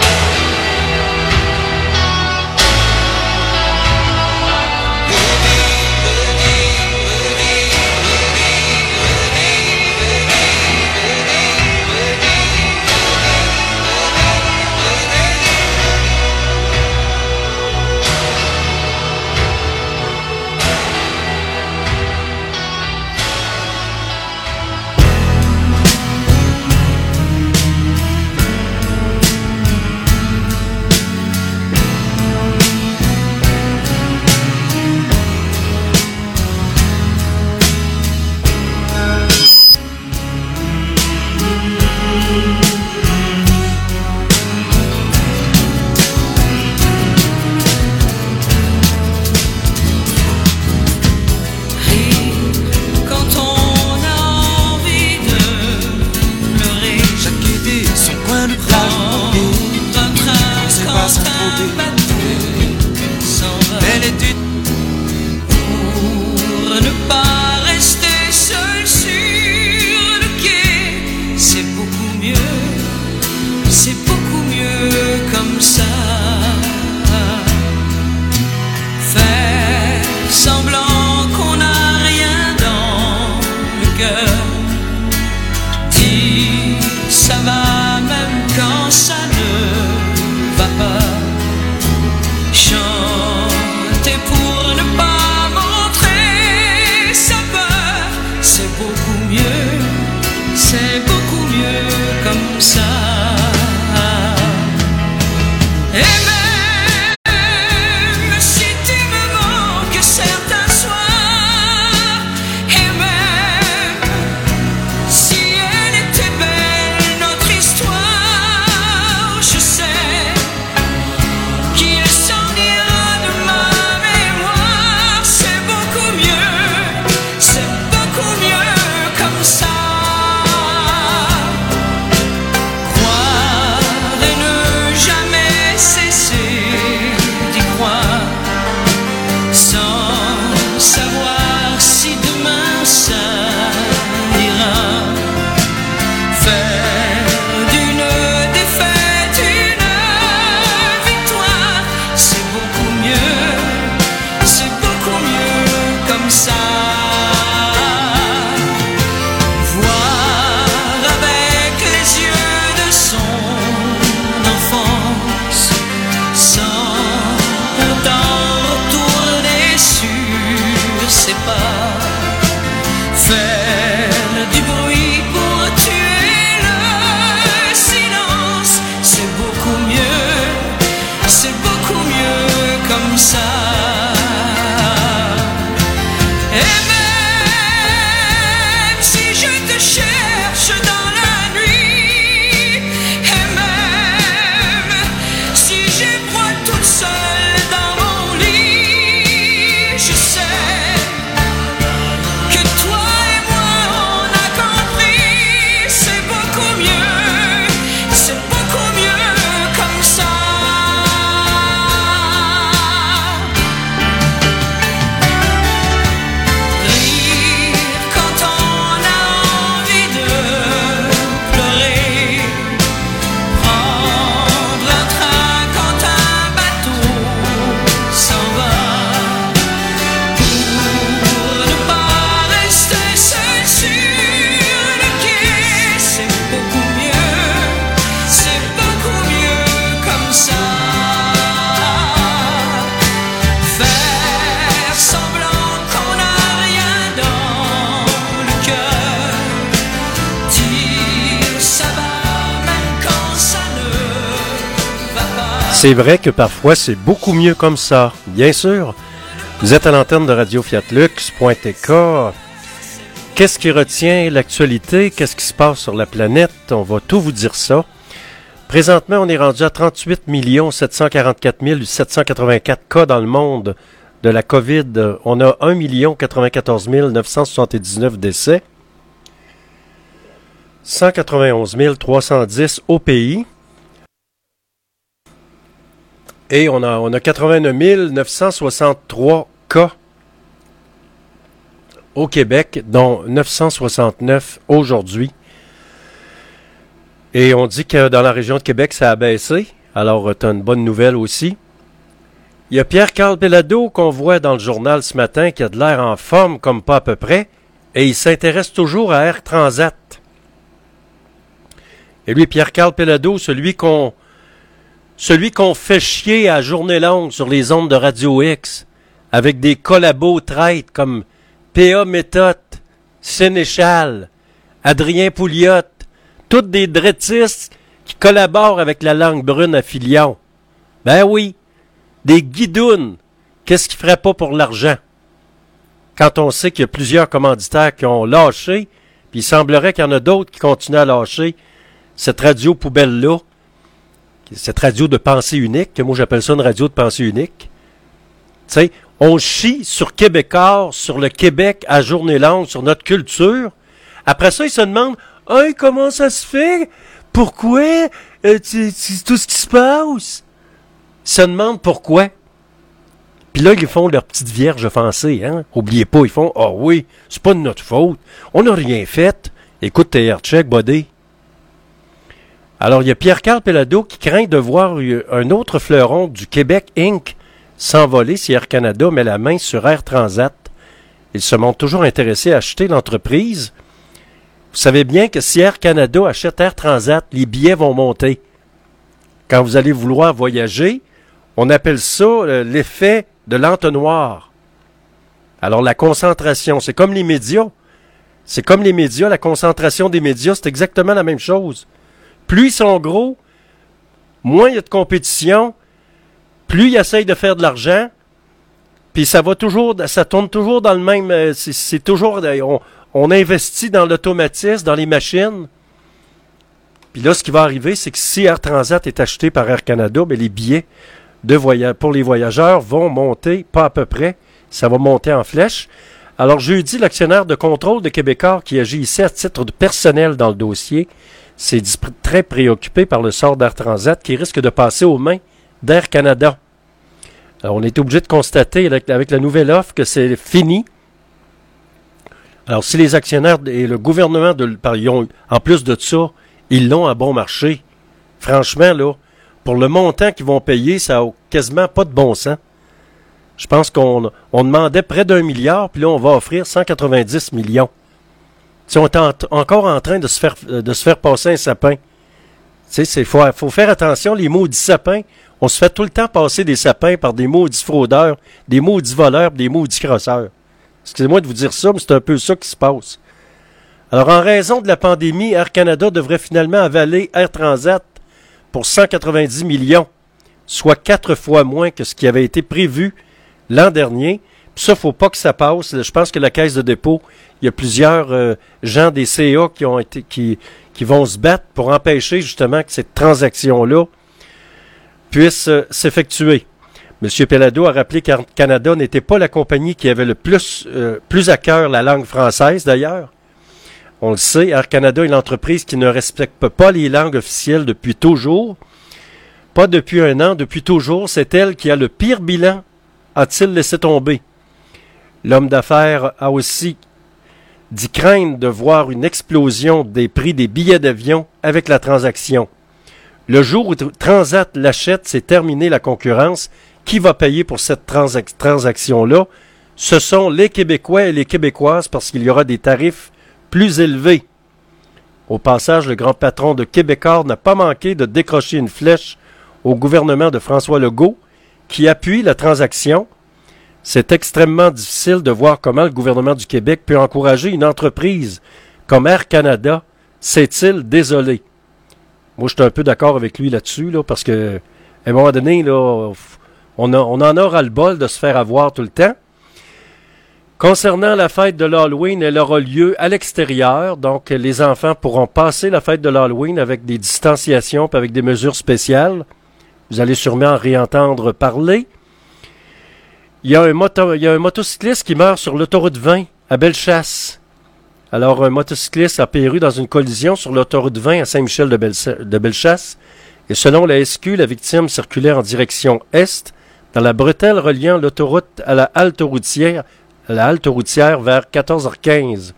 C'est vrai que parfois, c'est beaucoup mieux comme ça. Bien sûr, vous êtes à l'antenne de Radio Fiatlux.tk. Qu'est-ce qui retient l'actualité? Qu'est-ce qui se passe sur la planète? On va tout vous dire ça. Présentement, on est rendu à 38 744 784 cas dans le monde de la COVID. On a 1 094 979 décès. 191 310 au pays. Et on a 89 963 cas au Québec, dont 969 aujourd'hui. Et on dit que dans la région de Québec, ça a baissé. Alors, tu as une bonne nouvelle aussi. Il y a Pierre-Carl Péladeau qu'on voit dans le journal ce matin, qui a de l'air en forme comme pas à peu près, et il s'intéresse toujours à Air Transat. Et lui, Pierre-Carl Péladeau, celui qu'on fait chier à journée longue sur les ondes de Radio X, avec des collabos traites comme P.A. Méthode, Sénéchal, Adrien Pouliot, toutes des drettistes qui collaborent avec la langue brune à Filion. Ben oui, des guidounes. Qu'est-ce qu'ils feraient pas pour l'argent? Quand on sait qu'il y a plusieurs commanditaires qui ont lâché, puis il semblerait qu'il y en a d'autres qui continuent à lâcher cette radio poubelle-là, cette radio de pensée unique, que moi j'appelle ça une radio de pensée unique. Tu sais, on chie sur Québécois, sur le Québec à journée longue, sur notre culture. Après ça, ils se demandent « Hey, comment ça se fait? Pourquoi? Tout ce qui se passe? » Ils se demandent pourquoi. Puis là, ils font leur petite vierge offensée, hein? Oubliez pas, ils font « Ah oui, c'est pas de notre faute. On n'a rien fait. Écoute tes airchecks, buddy. » Alors, il y a Pierre-Carl Péladeau qui craint de voir un autre fleuron du Québec Inc. s'envoler si Air Canada met la main sur Air Transat. Il se montre toujours intéressé à acheter l'entreprise. Vous savez bien que si Air Canada achète Air Transat, les billets vont monter. Quand vous allez vouloir voyager, on appelle ça l'effet de l'entonnoir. Alors, la concentration, c'est comme les médias. C'est comme les médias, la concentration des médias, c'est exactement la même chose. Plus ils sont gros, moins il y a de compétition, plus ils essayent de faire de l'argent, puis ça tourne toujours dans le même, c'est toujours, on investit dans l'automatisme, dans les machines. Puis là, ce qui va arriver, c'est que si Air Transat est acheté par Air Canada, bien, les billets pour les voyageurs vont monter, pas à peu près, ça va monter en flèche. Alors jeudi, l'actionnaire de contrôle de Québécois qui agit ici à titre de personnel dans le dossier, c'est très préoccupé par le sort d'Air Transat qui risque de passer aux mains d'Air Canada. Alors, on est obligé de constater avec la nouvelle offre que c'est fini. Alors, si les actionnaires et le gouvernement, en plus de ça, ils l'ont à bon marché, franchement, là, pour le montant qu'ils vont payer, ça n'a quasiment pas de bon sens. Je pense qu'on demandait près d'1 milliard, puis là, on va offrir 190 millions. Si on est encore en train de se faire passer un sapin. Tu sais, faut faire attention, les maudits sapins. On se fait tout le temps passer des sapins par des maudits fraudeurs, des maudits voleurs, des maudits crosseurs. Excusez-moi de vous dire ça, mais c'est un peu ça qui se passe. Alors, en raison de la pandémie, Air Canada devrait finalement avaler Air Transat pour 190 millions, soit 4 fois moins que ce qui avait été prévu l'an dernier. Puis ça, faut pas que ça passe. Je pense que la Caisse de dépôt, il y a plusieurs gens des CA qui vont se battre pour empêcher justement que cette transaction-là puisse s'effectuer. M. Péladeau a rappelé qu'Air Canada n'était pas la compagnie qui avait le plus à cœur la langue française, d'ailleurs. On le sait, Air Canada est l'entreprise qui ne respecte pas les langues officielles depuis toujours. Pas depuis un an, depuis toujours. C'est elle qui a le pire bilan, a-t-il laissé tomber. L'homme d'affaires a aussi dit craindre de voir une explosion des prix des billets d'avion avec la transaction. Le jour où Transat l'achète, c'est terminé la concurrence. Qui va payer pour cette transaction-là? Ce sont les Québécois et les Québécoises parce qu'il y aura des tarifs plus élevés. Au passage, le grand patron de Québécois n'a pas manqué de décrocher une flèche au gouvernement de François Legault qui appuie la transaction. C'est extrêmement difficile de voir comment le gouvernement du Québec peut encourager une entreprise comme Air Canada, s'est-il désolé. Moi, je suis un peu d'accord avec lui là-dessus, parce que À un moment donné, là, on en aura le bol de se faire avoir tout le temps. Concernant la fête de l'Halloween, elle aura lieu à l'extérieur. Donc, les enfants pourront passer la fête de l'Halloween avec des distanciations et avec des mesures spéciales. Vous allez sûrement en réentendre parler. Il y a un motocycliste qui meurt sur l'autoroute 20 à Bellechasse. Alors, un motocycliste a péri dans une collision sur l'autoroute 20 à Saint-Michel de Bellechasse. Et selon la SQ, la victime circulait en direction est dans la bretelle reliant l'autoroute à la halte routière vers 14h15.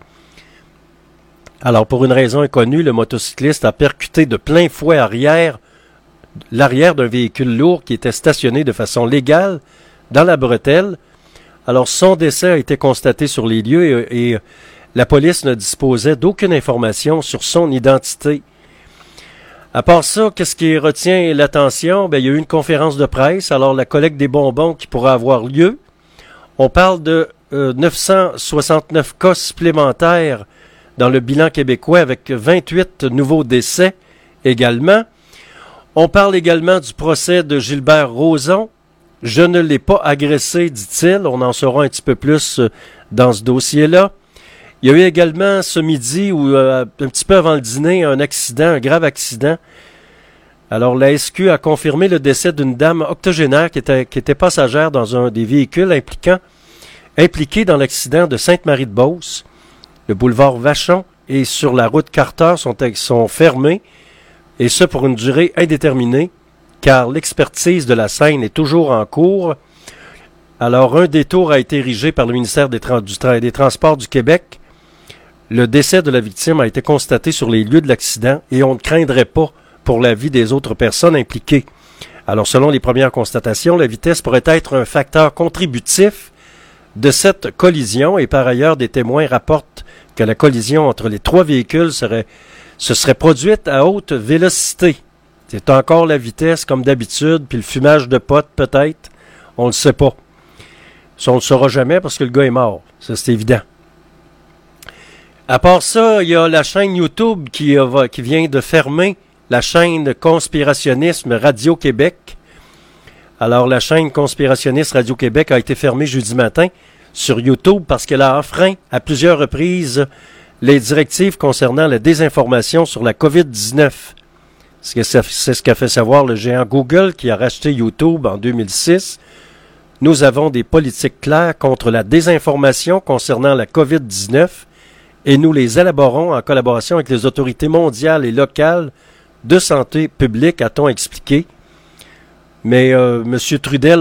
Alors, pour une raison inconnue, le motocycliste a percuté de plein fouet l'arrière d'un véhicule lourd qui était stationné de façon légale dans la bretelle. Alors, son décès a été constaté sur les lieux et la police ne disposait d'aucune information sur son identité. À part ça, qu'est-ce qui retient l'attention? Il y a eu une conférence de presse, alors la collecte des bonbons qui pourra avoir lieu. On parle de 969 cas supplémentaires dans le bilan québécois avec 28 nouveaux décès également. On parle également du procès de Gilbert Rozon. Je ne l'ai pas agressé, dit-il. On en saura un petit peu plus dans ce dossier-là. Il y a eu également ce midi, ou un petit peu avant le dîner, un grave accident. Alors, la SQ a confirmé le décès d'une dame octogénaire qui était passagère dans un des véhicules impliqués dans l'accident de Sainte-Marie-de-Beauce. Le boulevard Vachon et sur la route Carter sont fermés, et ce pour une durée indéterminée, car l'expertise de la scène est toujours en cours. Alors, un détour a été érigé par le ministère des Transports du Québec. Le décès de la victime a été constaté sur les lieux de l'accident et on ne craindrait pas pour la vie des autres personnes impliquées. Alors, selon les premières constatations, la vitesse pourrait être un facteur contributif de cette collision et par ailleurs, des témoins rapportent que la collision entre les trois véhicules se serait produite à haute vélocité. C'est encore la vitesse comme d'habitude, puis le fumage de potes peut-être, on ne le sait pas. Ça, on ne le saura jamais parce que le gars est mort, ça c'est évident. À part ça, il y a la chaîne YouTube qui vient de fermer la chaîne Conspirationnisme Radio-Québec. Alors, la chaîne Conspirationniste Radio-Québec a été fermée jeudi matin sur YouTube parce qu'elle a enfreint à plusieurs reprises les directives concernant la désinformation sur la COVID-19. C'est ce qu'a fait savoir le géant Google qui a racheté YouTube en 2006. Nous avons des politiques claires contre la désinformation concernant la COVID-19 et nous les élaborons en collaboration avec les autorités mondiales et locales de santé publique, a-t-on expliqué. Mais M. Trudel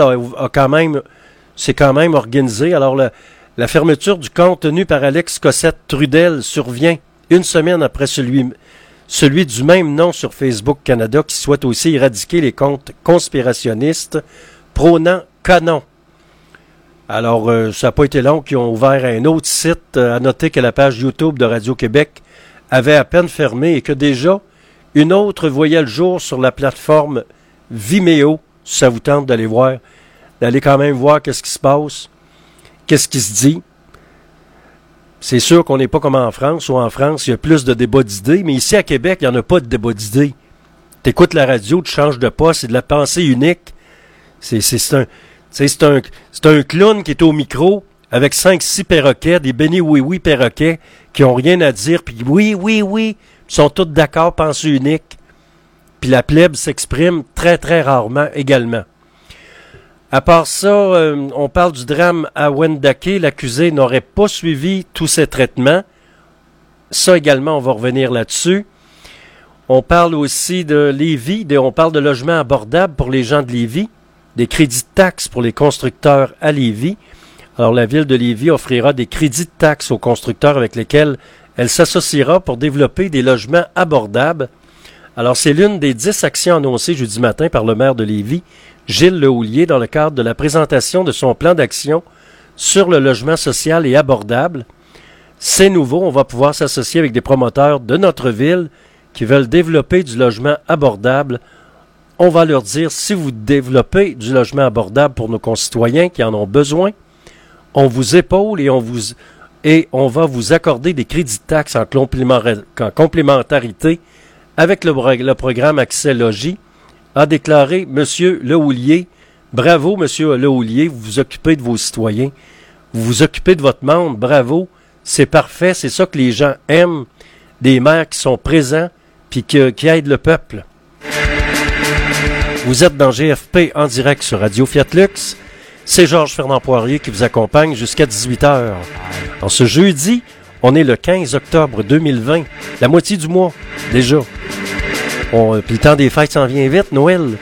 s'est quand même organisé. Alors, la fermeture du compte tenu par Alex Cossette Trudel survient une semaine après celui du même nom sur Facebook Canada qui souhaite aussi éradiquer les comptes conspirationnistes prônant Canon. Alors, ça n'a pas été long qu'ils ont ouvert un autre site. À noter que la page YouTube de Radio-Québec avait à peine fermé et que déjà, une autre voyait le jour sur la plateforme Vimeo. Si ça vous tente d'aller quand même voir qu'est-ce qui se passe, qu'est-ce qui se dit. C'est sûr qu'on n'est pas comme en France, où en France, il y a plus de débats d'idées, mais ici à Québec, il n'y en a pas de débat d'idées. Tu écoutes la radio, tu changes de poste, c'est de la pensée unique. C'est un clown qui est au micro avec 5-6 perroquets, des bénis oui-oui perroquets qui ont rien à dire, puis oui, ils sont tous d'accord, pensée unique. Puis la plèbe s'exprime très, très rarement également. À part ça, on parle du drame à Wendake. L'accusé n'aurait pas suivi tous ses traitements. Ça également, on va revenir là-dessus. On parle aussi de Lévis, on parle de logements abordables pour les gens de Lévis, des crédits de taxes pour les constructeurs à Lévis. Alors, la ville de Lévis offrira des crédits de taxes aux constructeurs avec lesquels elle s'associera pour développer des logements abordables. Alors, c'est l'une des 10 actions annoncées jeudi matin par le maire de Lévis, Gilles Lehoulier, dans le cadre de la présentation de son plan d'action sur le logement social et abordable. C'est nouveau, on va pouvoir s'associer avec des promoteurs de notre ville qui veulent développer du logement abordable. On va leur dire, si vous développez du logement abordable pour nos concitoyens qui en ont besoin, on vous épaule et on va vous accorder des crédits de taxes en complémentarité avec le programme Accès Logis a déclaré Monsieur Lehoulier. Bravo, Monsieur Lehoulier, vous vous occupez de vos citoyens. Vous vous occupez de votre monde. Bravo. C'est parfait. C'est ça que les gens aiment. Des maires qui sont présents puis qui aident le peuple. Vous êtes dans GFP en direct sur Radio Fiat-Lux. C'est Georges Fernand Poirier qui vous accompagne jusqu'à 18h. En ce jeudi, on est le 15 octobre 2020, la moitié du mois, déjà. Puis le temps des fêtes s'en vient vite, Noël.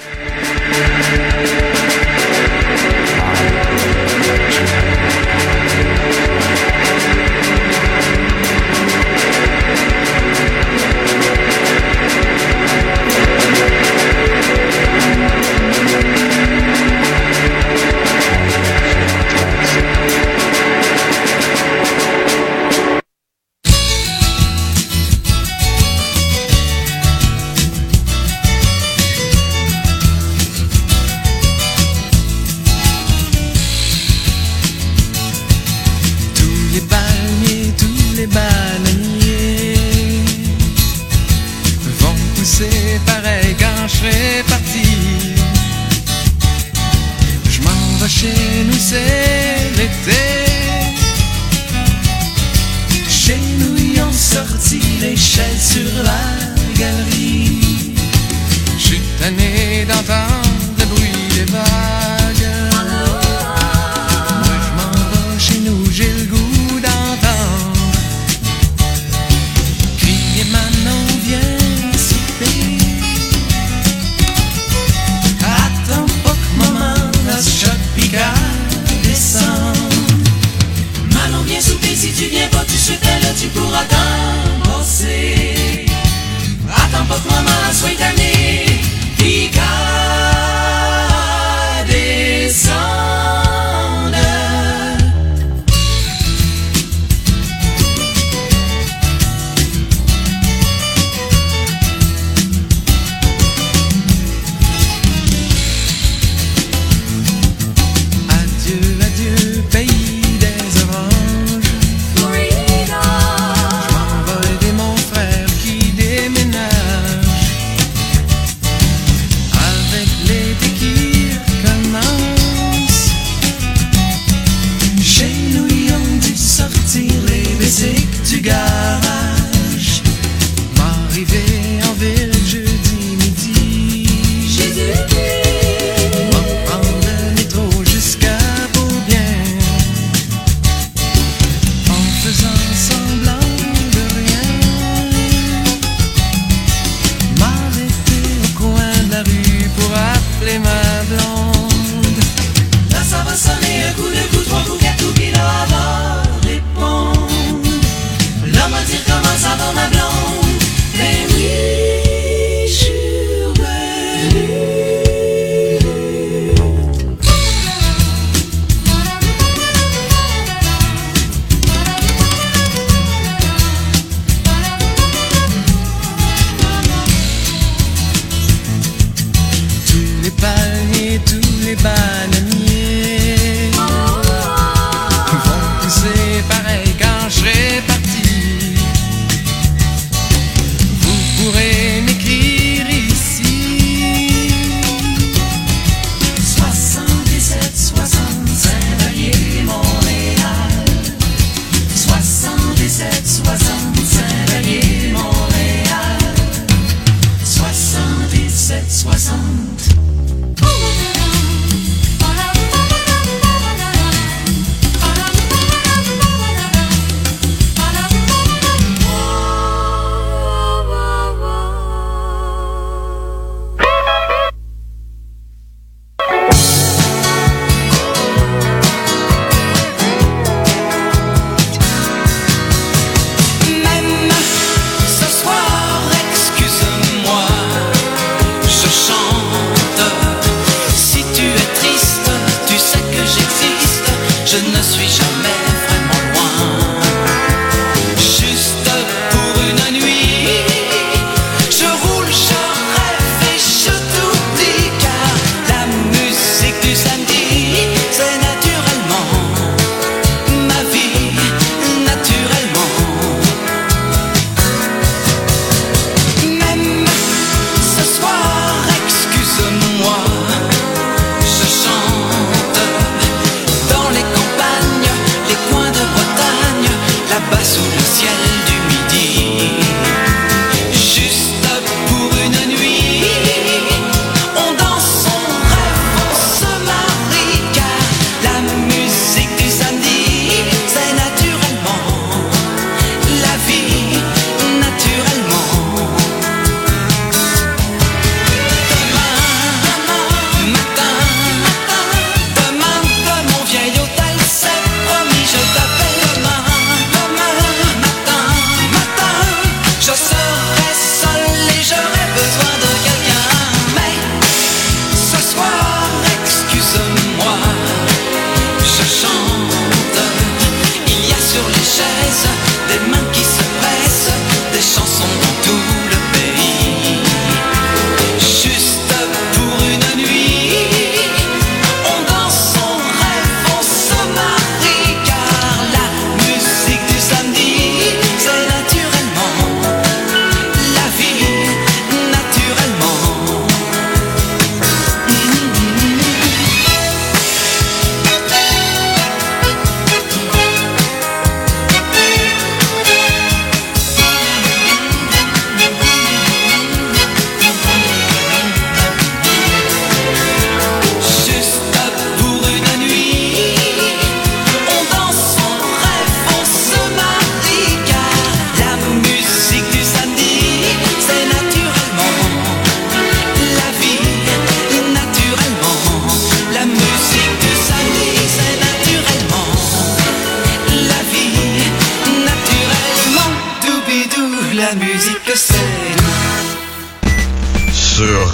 la musique c'est nous. Sur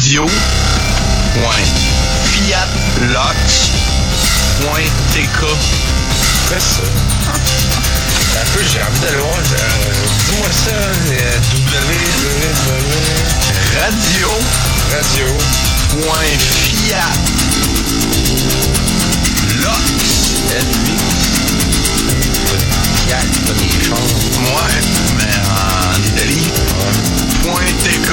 radio.fiatlox.tk. Fais ça. Un peu, j'ai envie d'aller voir. Dis-moi ça. Fiat, pas des chars. Ouais, mais en Italie. .tk.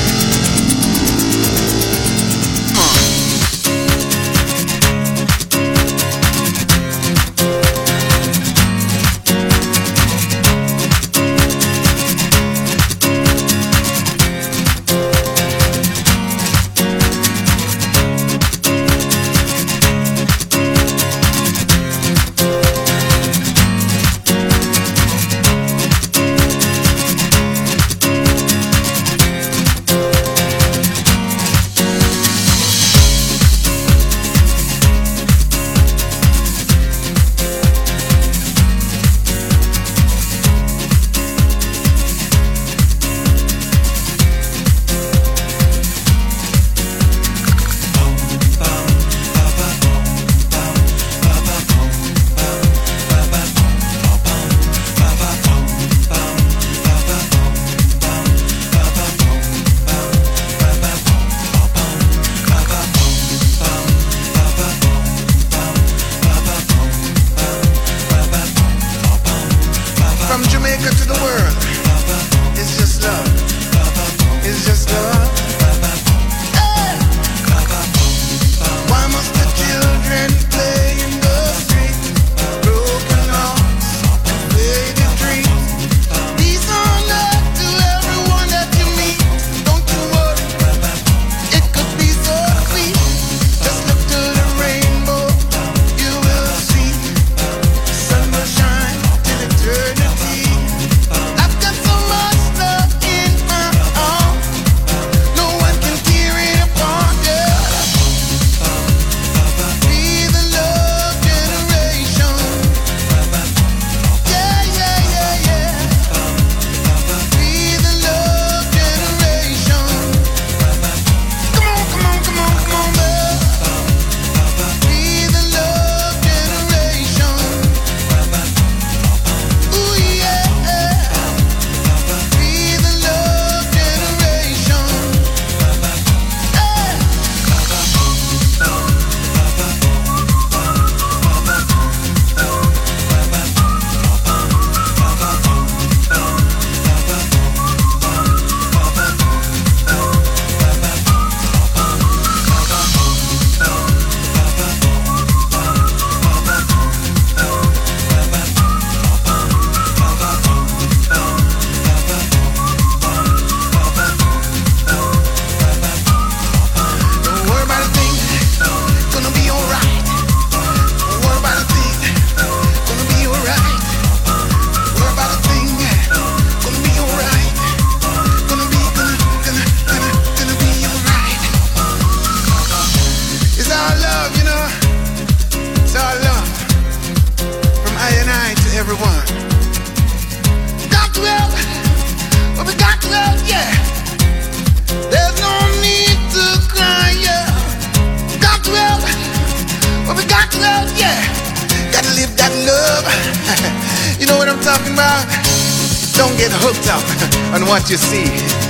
You see,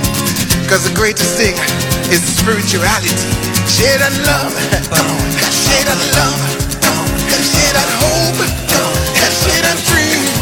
cause the greatest thing is spirituality. Share that love, come on, share that love, come on, share that hope, come on, share that dreams.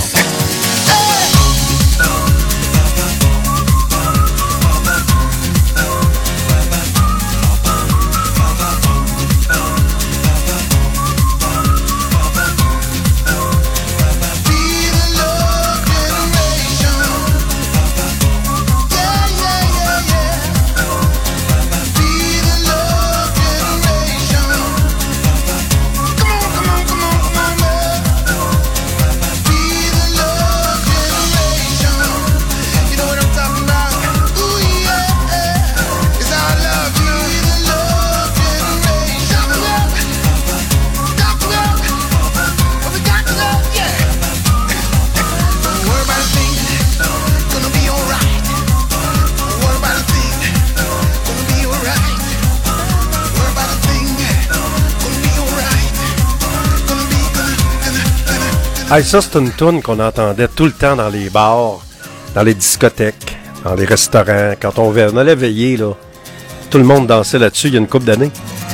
Hey, ça, c'est une toune qu'on entendait tout le temps dans les bars, dans les discothèques, dans les restaurants. Quand on allait veiller, là, tout le monde dansait là-dessus il y a une couple d'années.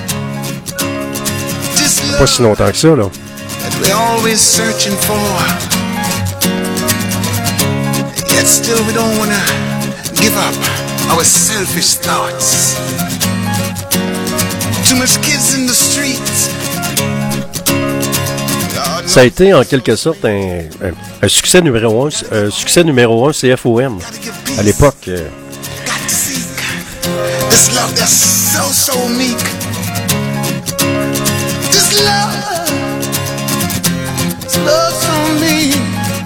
Pas si longtemps que ça, là. We're always searching for, yet still we don't wanna give up our selfish thoughts. Too much kids in the streets. Ça a été en quelque sorte un succès numéro 1, CFOM à l'époque. This love that's so meek. This love so meek.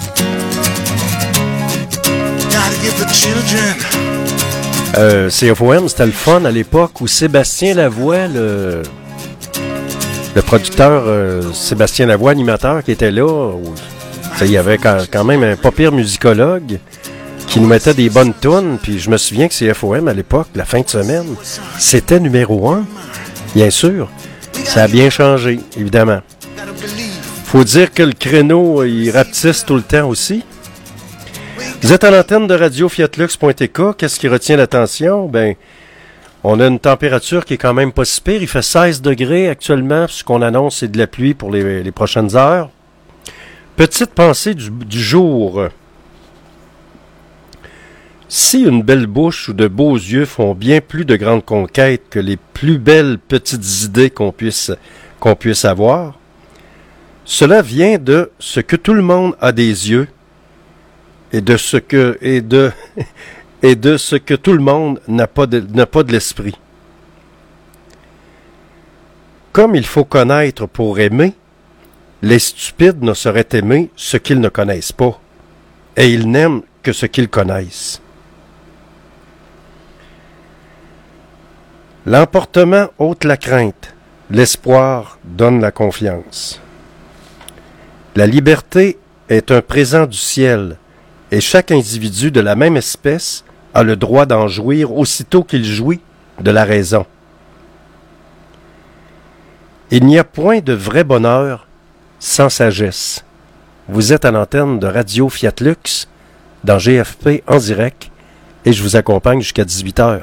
Gotta give the children. CFOM, c'était le fun à l'époque où Sébastien Lavoie, le producteur Sébastien Lavoie, animateur qui était là, il y avait quand même un pas pire musicologue qui nous mettait des bonnes tunes, puis je me souviens que CFOM à l'époque, la fin de semaine, c'était numéro 1, bien sûr. Ça a bien changé, évidemment. Faut dire que le créneau, il rapetisse tout le temps aussi. Vous êtes à l'antenne de Radio Fiatlux.tk. Qu'est-ce qui retient l'attention? Ben, on a une température qui est quand même pas si pire. Il fait 16 degrés actuellement. Ce qu'on annonce, c'est de la pluie pour les prochaines heures. Petite pensée du jour. Si une belle bouche ou de beaux yeux font bien plus de grandes conquêtes que les plus belles petites idées qu'on puisse avoir, cela vient de ce que tout le monde a des yeux et de ce que tout le monde n'a pas de l'esprit. Comme il faut connaître pour aimer, les stupides ne sauraient aimer ce qu'ils ne connaissent pas, et ils n'aiment que ce qu'ils connaissent. L'emportement ôte la crainte, l'espoir donne la confiance. La liberté est un présent du ciel, et chaque individu de la même espèce a le droit d'en jouir aussitôt qu'il jouit de la raison. Il n'y a point de vrai bonheur sans sagesse. Vous êtes à l'antenne de Radio Fiatlux dans GFP en direct et je vous accompagne jusqu'à 18h.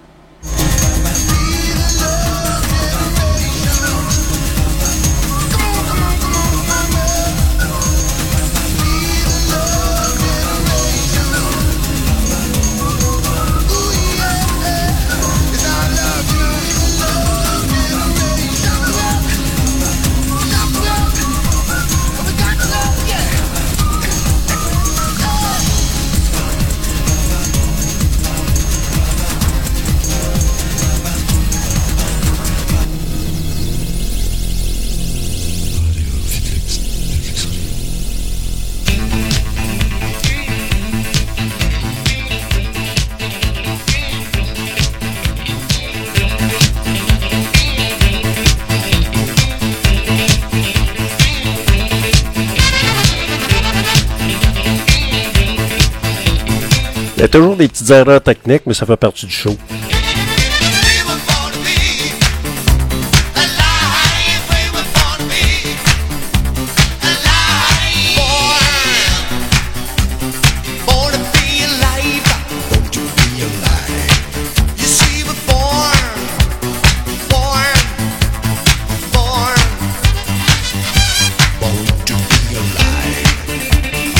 Il y a toujours des petites erreurs techniques, mais ça fait partie du show.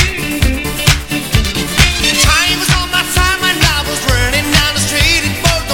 Time was on my side when I was running down the street.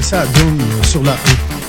s'adresser à Doom sur la 1.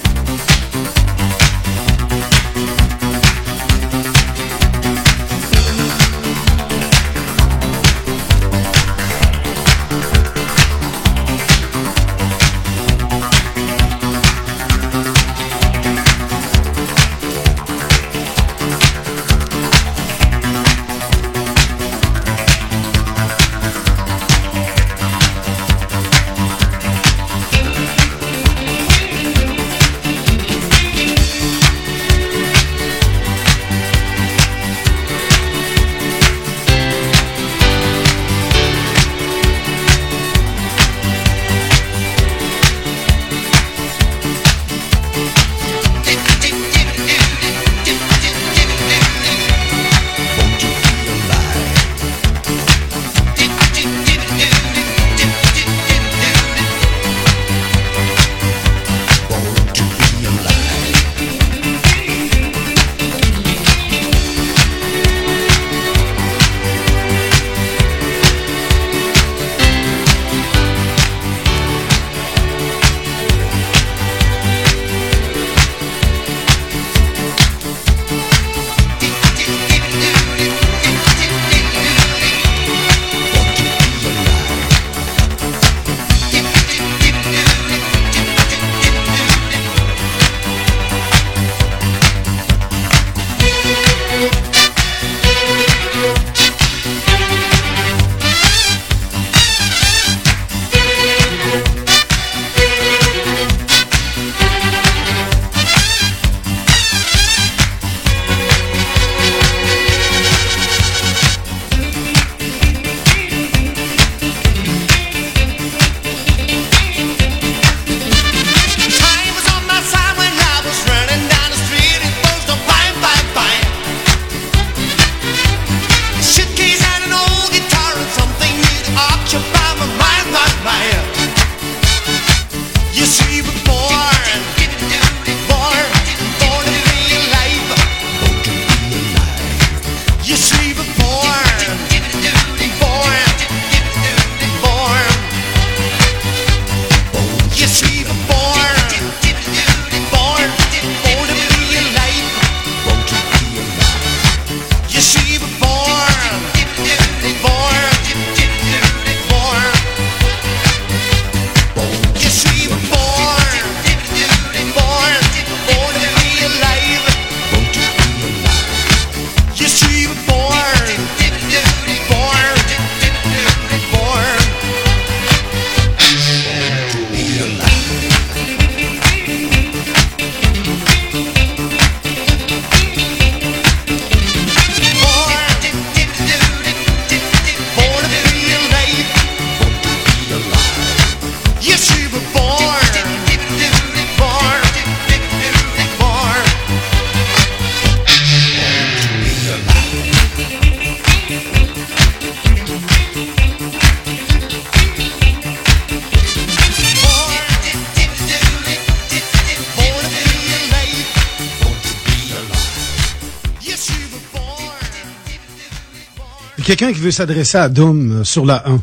Quelqu'un qui veut s'adresser à Doom sur la 1.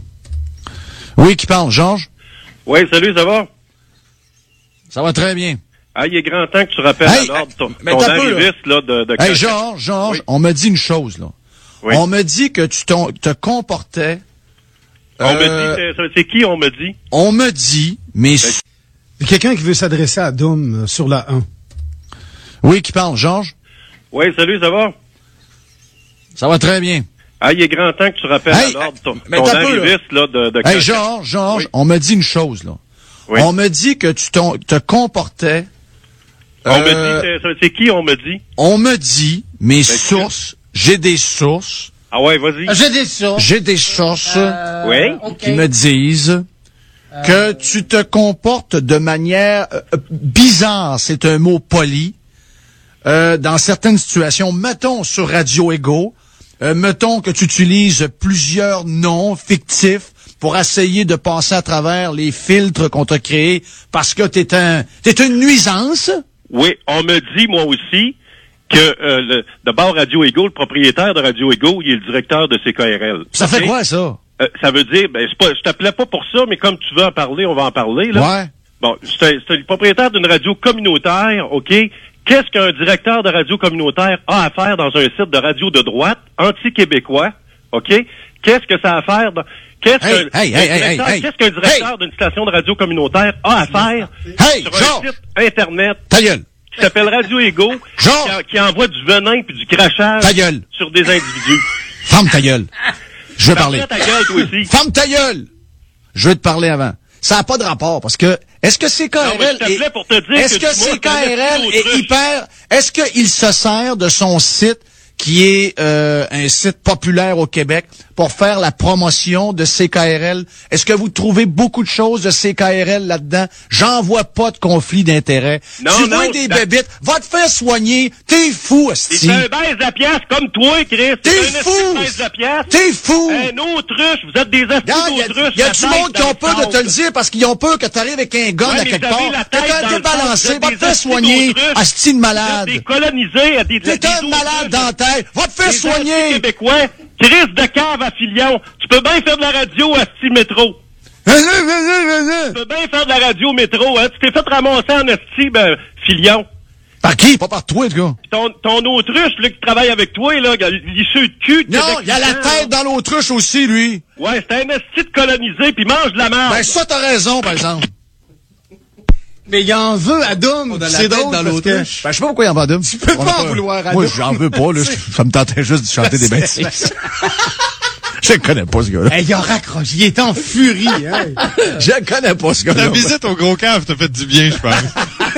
Oui, qui parle, Georges? Oui, salut, ça va? Ça va très bien. Ah, il est grand temps que tu rappelles à l'ordre ton arriviste là, de Hey, Georges, oui. On me dit une chose, là. Oui. On me dit que tu te comportais... On me dit, c'est qui on me dit? On me dit, mais... Quelqu'un qui veut s'adresser à Doom sur la 1. Oui, qui parle, Georges? Oui, salut, ça va? Ça va très bien. Ah, il est grand temps que tu rappelles à l'ordre ton arriviste là, de Hey, Georges, oui. On me dit une chose, là. Oui. On me dit que tu te comportais... On me dit, c'est qui on me dit? On me dit, mes sources, j'ai des sources. Ah ouais, vas-y. J'ai des sources oui? qui me disent que tu te comportes de manière bizarre, c'est un mot poli, dans certaines situations. Mettons sur Radio Ego, mettons que tu utilises plusieurs noms fictifs pour essayer de passer à travers les filtres qu'on t'a créés parce que t'es une nuisance. Oui, on me dit, moi aussi, que d'abord Radio Ego, le propriétaire de Radio Ego, il est le directeur de CKRL. Ça fait quoi, ça? Ça veut dire, je t'appelais pas pour ça, mais comme tu veux en parler, on va en parler, là. Ouais. Bon, c'est le propriétaire d'une radio communautaire, OK? Qu'est-ce qu'un directeur de radio communautaire a à faire dans un site de radio de droite, anti-québécois, OK? Qu'est-ce que ça a à faire qu'est-ce qu'un directeur d'une station de radio communautaire a à faire sur un site Internet qui s'appelle Radio Ego, qui envoie du venin puis du crachage sur des individus? Ferme ta gueule. Je vais parler. Ta gueule, toi aussi. Ferme ta gueule. Je vais te parler avant. Ça n'a pas de rapport, parce que, est-ce que CKRL est hyper, est-ce qu'il se sert de son site, qui est un site populaire au Québec, pour faire la promotion de CKRL? Est-ce que vous trouvez beaucoup de choses de CKRL là-dedans? J'en vois pas de conflit d'intérêt. Tu vois des bébites, va te faire soigner. T'es fou, esti. C'est un baise de pièce comme toi, Chris. T'es fou! T'es fou! Un autruche, vous êtes des astis d'autruches. Il y a du monde qui ont peur de te le dire parce qu'ils ont peur que t'arrives avec un gun à quelque part. T'es un débalancé, va te faire soigner, asti de malade. Des colonisés, t'es un malade dans la tête, va te faire soigner. Québécois. Chris de cave à Filion. Tu peux bien faire de la radio à Asti Métro. Tu peux bien faire de la radio métro, hein. Tu t'es fait ramasser en Asti, Filion. Par qui? Pas par toi, le gars. Ton autruche, là, qui travaille avec toi, là, l'issue de cul. Non, il a la tête dans l'autruche aussi, lui. Ouais, c'est un Asti de colonisé, puis mange de la merde. Ben, ça, t'as raison, par exemple. Mais il en veut à Doom. C'est drôle dans l'autruche. Ben, je sais pas pourquoi il en veut à Doom. Tu peux pas en vouloir à Doom. Moi, j'en veux pas, là. Ça me tentait juste de chanter des bêtises. Je connais pas ce gars-là. Il a raccroché. Il est en furie, hein. Je connais pas ce gars-là. La visite au gros cave t'a fait du bien, je pense.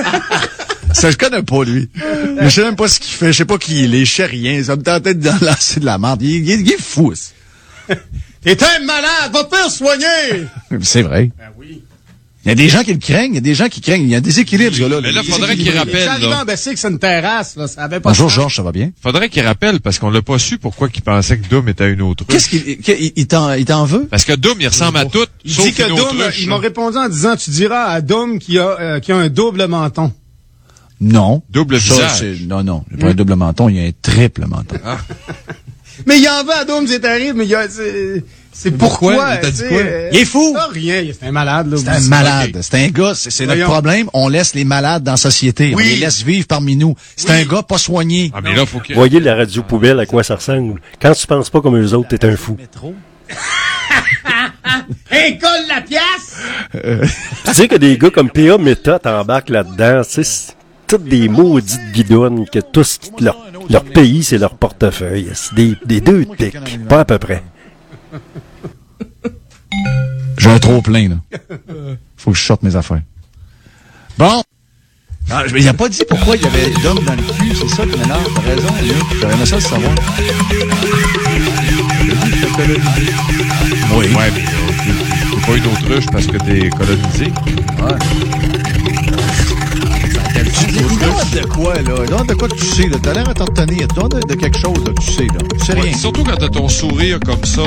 Ça, je connais pas, lui. Je sais même pas ce qu'il fait. Je sais pas qui il est. Je sais rien. Ça me tentait de lancer de la merde. Il est fou. T'es un malade. Va te faire soigner. C'est vrai. Ben oui. Il y a des gens qui le craignent. Il y a des gens qui craignent. Il y a un déséquilibre, ce gars-là. Mais là, faudrait qu'il rappelle. J'arrive en baisser que c'est une terrasse, là. Ça avait pas Bonjour, Georges, ça va bien? Faudrait qu'il rappelle, parce qu'on l'a pas su pourquoi il pensait que Doom était une autruche. Qu'est-ce qu'il t'en veut? Parce que Doom, il ressemble à tout, il sauf dit que une Doom, autruche. il m'a répondu en disant, tu diras à Doom qu'il a un double menton. Non. Double visage. Non, il n'y a pas un double menton, il y a un triple menton. Ah. Mais il en veut à Doom, c'est terrible, mais c'est pourquoi? T'as dit quoi? Il est fou! Non, rien, c'est un malade, là. C'est un malade. Okay. C'est un gars, c'est notre problème. On laisse les malades dans la société. Oui. On les laisse vivre parmi nous. C'est un gars pas soigné. Ah, mais là, faut voyez la radio poubelle, à quoi ça ressemble. Quand tu penses pas comme eux autres, t'es un fou. Hey, colle la pièce! Tu sais que des gars comme P.A. Meta t'embarquent là-dedans, tu sais, toutes des maudites guidonnes que tous, leur pays, c'est leur portefeuille. C'est des deux tics, pas à peu près. J'ai un trop plein, là. Faut que je sorte mes affaires. Bon. Il n'a pas dit pourquoi il y avait d'hommes dans le cul, c'est ça qui m'énerve, t'as raison, j'aurais aimé ça le savoir. Oui. Ouais, mais t'es pas une autruche parce que t'es colonisé. Ouais. Il de quoi, là? De quoi tu sais, là? T'as l'air à t'en retenir. De quelque chose, là, que tu sais, là. Tu sais rien. Surtout quand t'as ton sourire comme ça,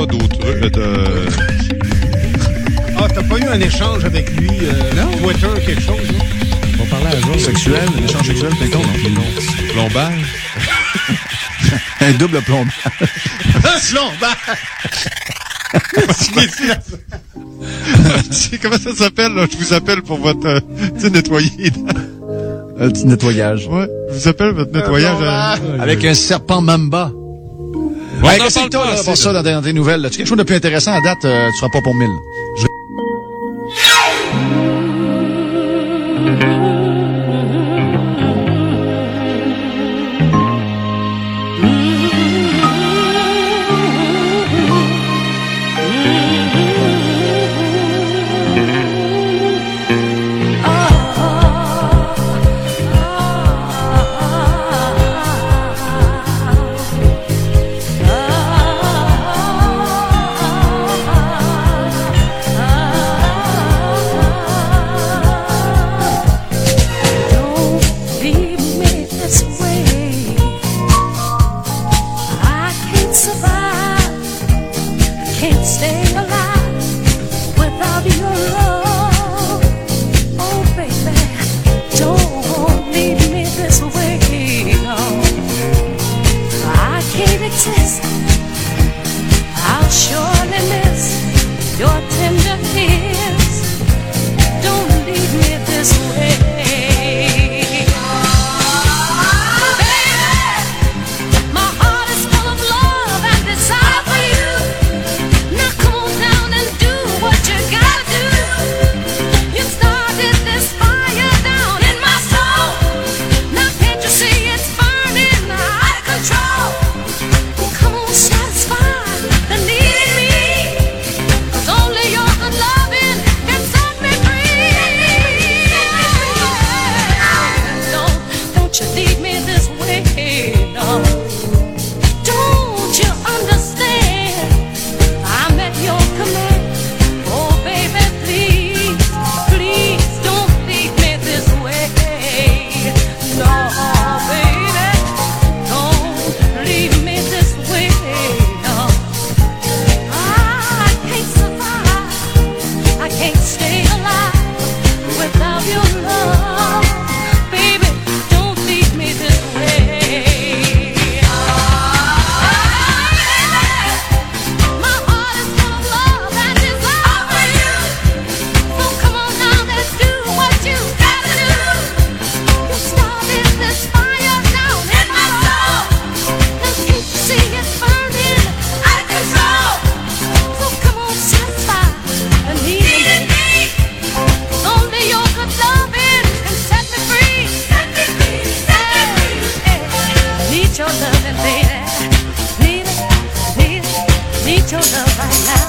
Ah, t'as pas eu un échange avec lui, Twitter, quelque chose, là? On va parler à jour. Sexuel, un échange sexuel, t'es con, non? Plombage. Un double plombage. Un plombage! Tu sais comment ça s'appelle, là? Je vous appelle pour votre, nettoyer. Un petit nettoyage. Ouais. Je vous appelle votre nettoyage. Avec un serpent mamba. Ouais, qu'est-ce que t'as, là, pour ça, dans tes nouvelles, là? Tu as quelque chose de plus intéressant à date, tu seras pas pour 1000. your loving, baby. Need it, need your love right now.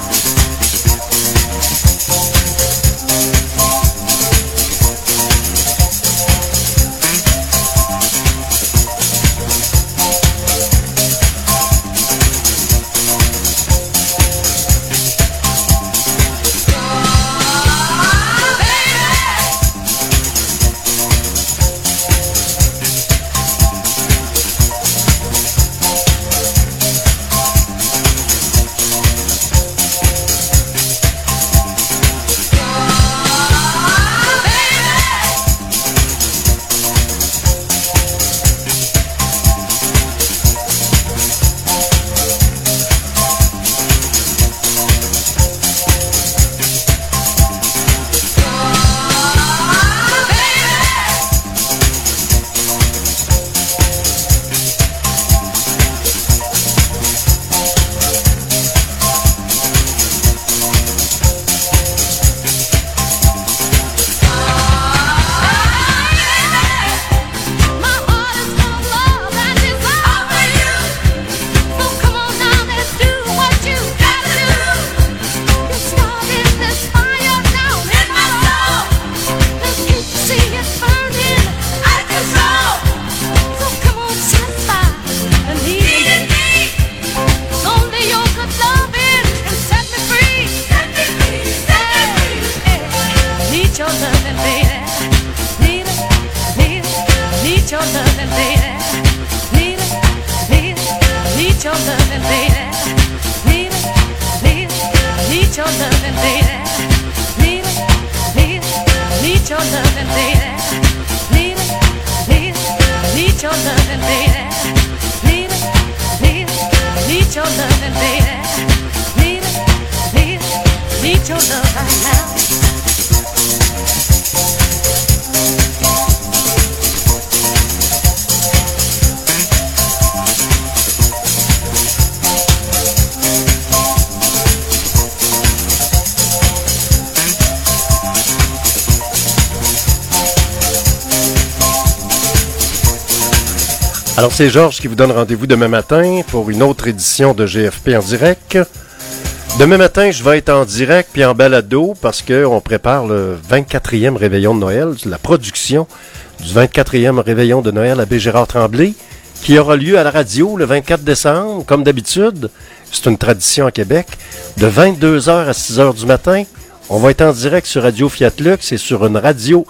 Alors, c'est Georges qui vous donne rendez-vous demain matin pour une autre édition de GFP en direct. Demain matin, je vais être en direct puis en balado parce qu'on prépare le 24e réveillon de Noël, la production du 24e réveillon de Noël à B. Gérard Tremblay, qui aura lieu à la radio le 24 décembre, comme d'habitude. C'est une tradition à Québec. De 22h à 6h du matin, on va être en direct sur Radio Fiat Lux et sur une radio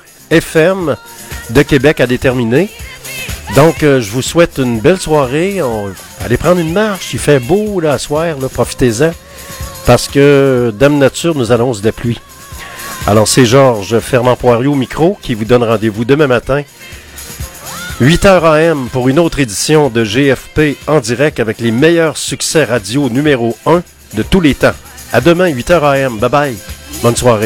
FM de Québec à déterminer. Donc, je vous souhaite une belle soirée. Allez prendre une marche. Il fait beau là, à soir. Là, profitez-en. Parce que, Dame Nature, nous annonce de la pluie. Alors, c'est Georges Fermant-Poirier au micro qui vous donne rendez-vous demain matin. 8h AM pour une autre édition de GFP en direct avec les meilleurs succès radio numéro 1 de tous les temps. À demain, 8h AM. Bye bye. Bonne soirée.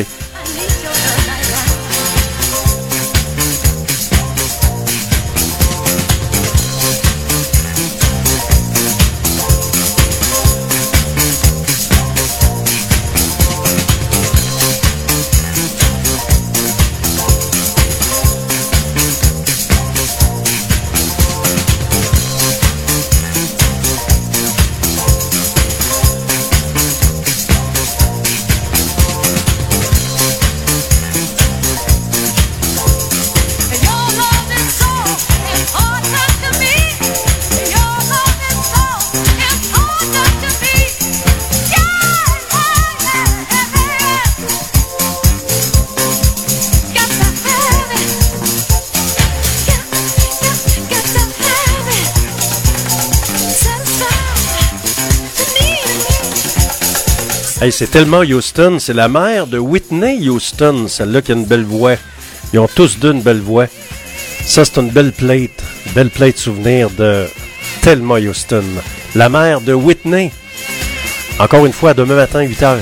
Hey, c'est tellement Houston, c'est la mère de Whitney Houston, celle-là qui a une belle voix. Ils ont tous deux une belle voix. Ça, c'est une belle plate souvenir de Thelma Houston, la mère de Whitney. Encore une fois, demain matin, 8h.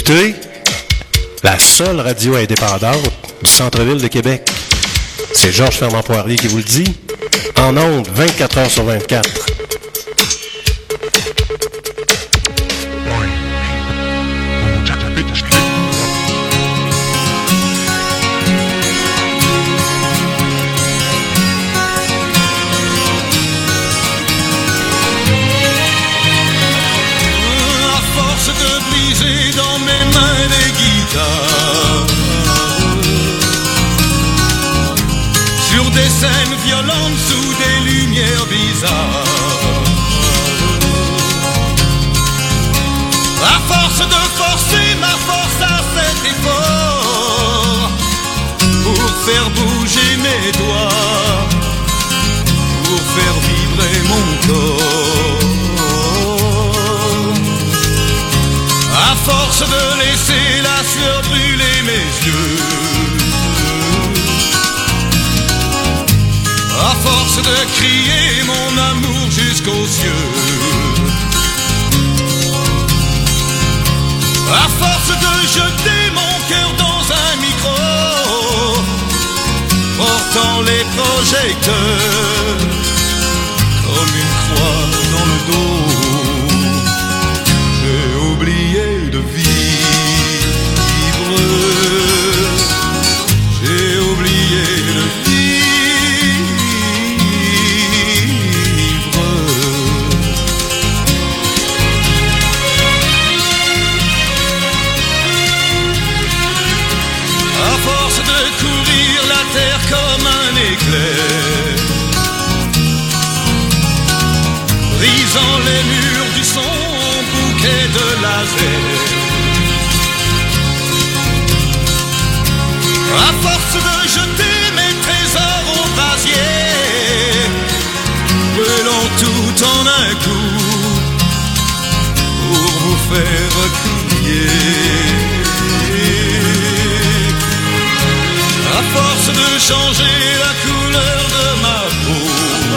écoutez la seule radio indépendante du centre-ville de Québec. C'est Georges Fernand Poirier qui vous le dit. En ondes, 24 heures sur 24. Dans mes mains des guitares, sur des scènes violentes sous des lumières bizarres, à force de forcer ma force à cet effort, pour faire bouger mes doigts, pour faire vibrer mon corps. À force de laisser la sueur brûler mes yeux, à force de crier mon amour jusqu'aux cieux, à force de jeter mon cœur dans un micro, portant les projecteurs comme une croix dans le dos, j'ai oublié de vivre, j'ai oublié de vivre. À force de courir la terre comme un éclair, brisant les murs du son, bouquet de laser. À force de jeter mes trésors au brasier, brûlons tout en un coup pour vous faire crier. À force de changer la couleur de ma peau,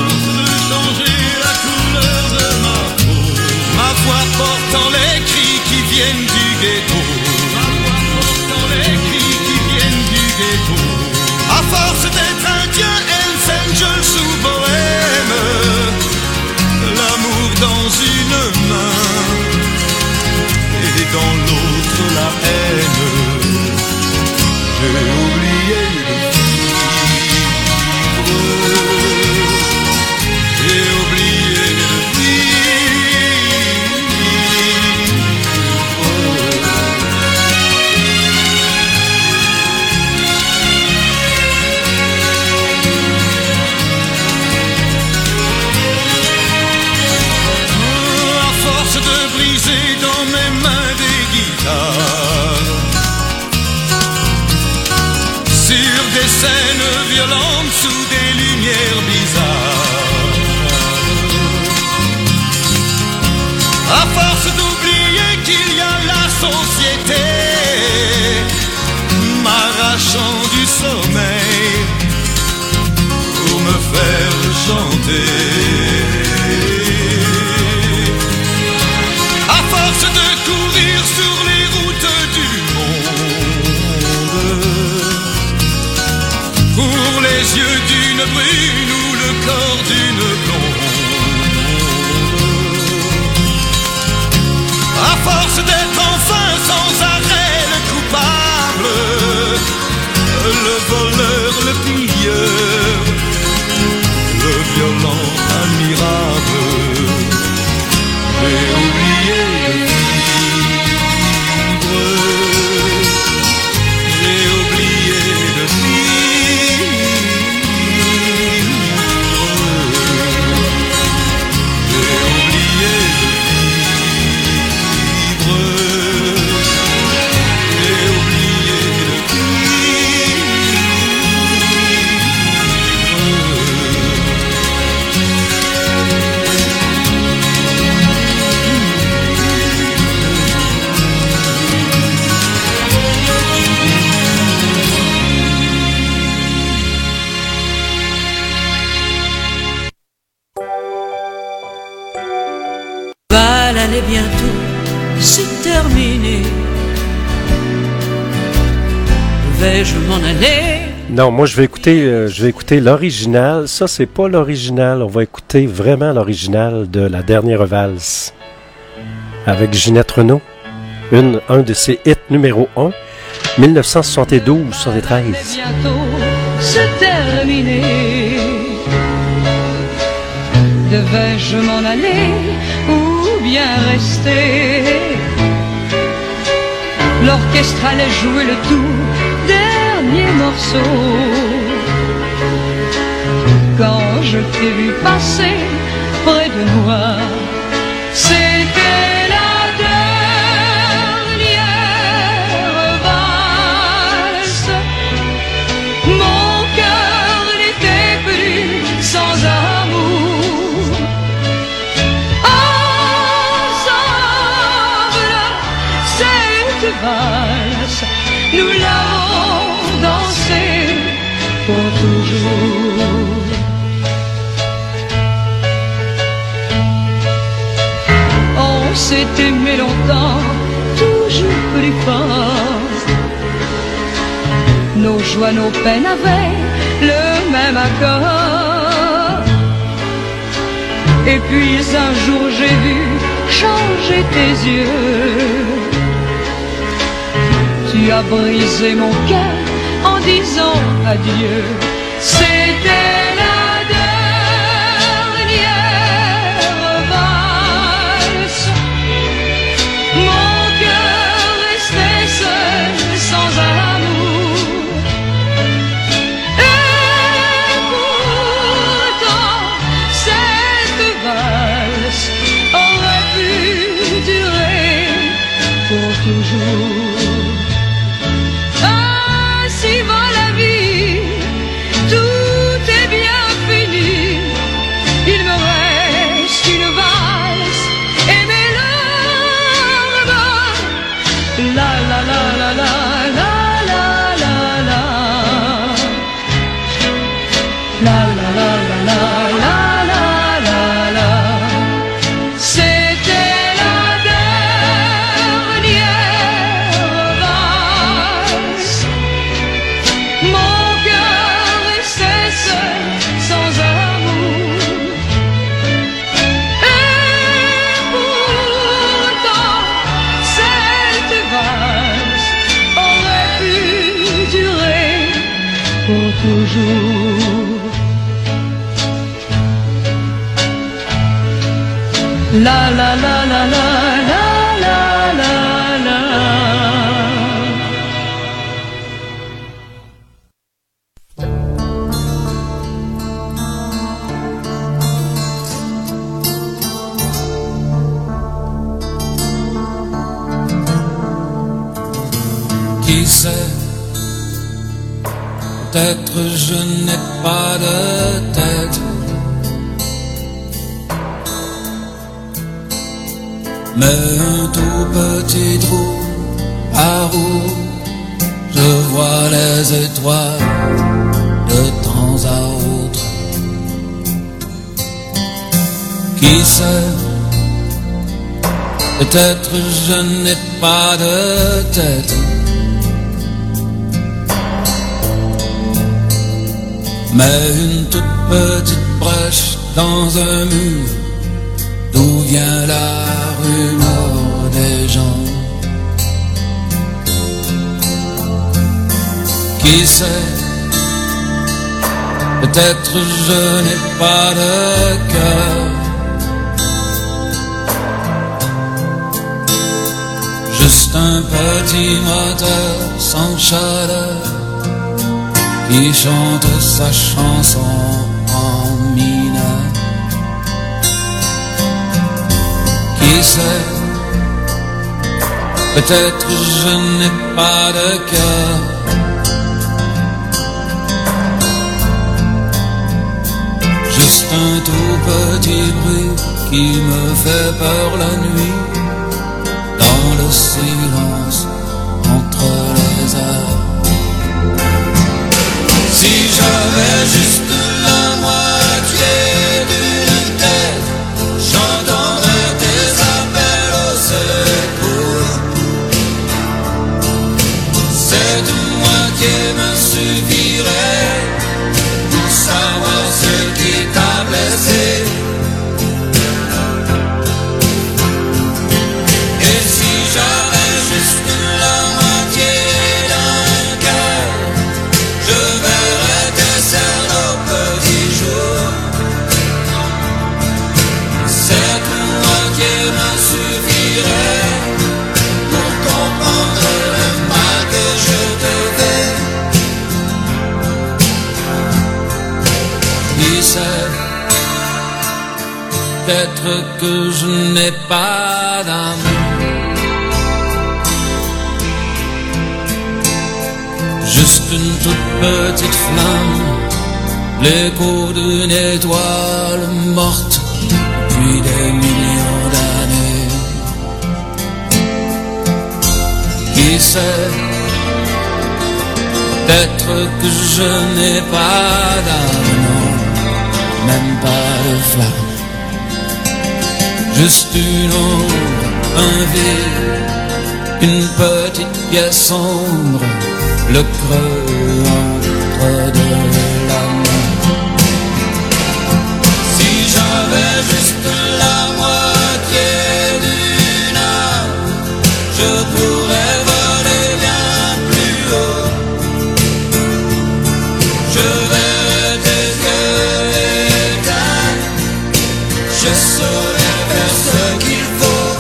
ma voix portant les cris qui viennent du ghetto, ma voix portant les cris qui viennent du ghetto. À force d'être indien, Hells Angels ou bohème, l'amour dans une main et dans l'autre la haine, j'ai oublié de vivre, j'ai oublié de dans mes mains des guitares, sur des scènes violentes sous des lumières bizarres, à force d'oublier qu'il y a la société, m'arrachant du sommeil pour me faire chanter. À force de courir sur les routes du monde, pour les yeux d'une brune ou le corps d'une blonde, à force d'être enfin sans arrêt le coupable, le voleur, le pilleur, le violent admirable, j'ai oublié de vivre, j'ai oublié de vivre, j'ai oublié de vivre, j'ai oublié de Bal allait bientôt se terminer, Devais-je m'en aller? Non, moi je vais écouter l'original. Ça, c'est pas l'original. On va écouter vraiment l'original de La Dernière Valse avec Ginette Renault. Un de ses hits numéro 1, 1972-73. Bientôt se terminer. Devais-je m'en aller ou bien rester? L'orchestre allait jouer le tout dernier morceau. Quand je t'ai vu passer près de moi, c'était la dernière valse. Mon cœur n'était plus sans amour. Ensemble, cette valse, nous l'avons dansée pour toujours. On s'est aimé longtemps, toujours plus fort. Nos joies, nos peines avaient le même accord. Et puis un jour j'ai vu changer tes yeux. Tu as brisé mon cœur en disant adieu. C'était la dernière valse. Mon cœur restait seul sans amour. Et pourtant cette valse aurait pu durer pour toujours. Ainsi va la vie, tout est bien fini. Il me reste une valse et mes larmes. La la la la la la la la la. La la la la la la la la la. C'était la dernière valse. Mon cœur restait seul sans amour. Et pourtant cette valse aurait pu durer pour toujours. La la la la la la la la la. Qui sait, peut-être je n'ai pas de tête, mais un tout petit trou à roue, je vois les étoiles de temps à autre. Qui sait, peut-être je n'ai pas de tête, mais une toute petite brèche dans un mur, d'où vient la rumeur des gens. Qui sait, peut-être je n'ai pas de cœur, juste un petit moteur sans chaleur qui chante sa chanson en mineur. Qui sait, peut-être je n'ai pas de cœur, juste un tout petit bruit qui me fait peur la nuit, dans le silence entre les heures. Si j'avais juste la moitié d'une tête, j'entendrais tes appels au secours. Cette moitié suffirait pour savoir ce qui t'a blessé. Et si j'avais juste la moitié d'un cœur, je verrais tes cernes au petit jour. Cette moitié me suffirait pour comprendre le mal que je te fais. Qui sait, peut-être que je n'ai pas d'amour, juste une toute petite flamme, l'écho d'une étoile morte depuis des millions d'années. Qui sait, peut-être que je n'ai pas d'amour, même pas de flamme, juste une ombre, un vide, une petite pièce sombre, le creux entre deux l'amour. Si j'avais juste la moitié d'une âme, je pourrais voler bien plus haut. Je verrais tes yeux éteints, je saurais faire ce qu'il faut.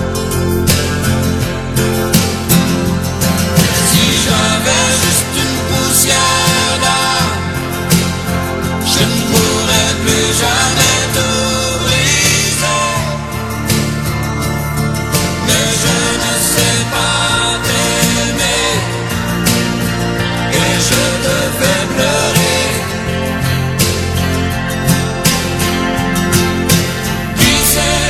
Si j'avais juste une poussière d'âme, je ne pourrais plus jamais tout briser. Mais je ne sais pas t'aimer, et je te fais pleurer. Qui sait,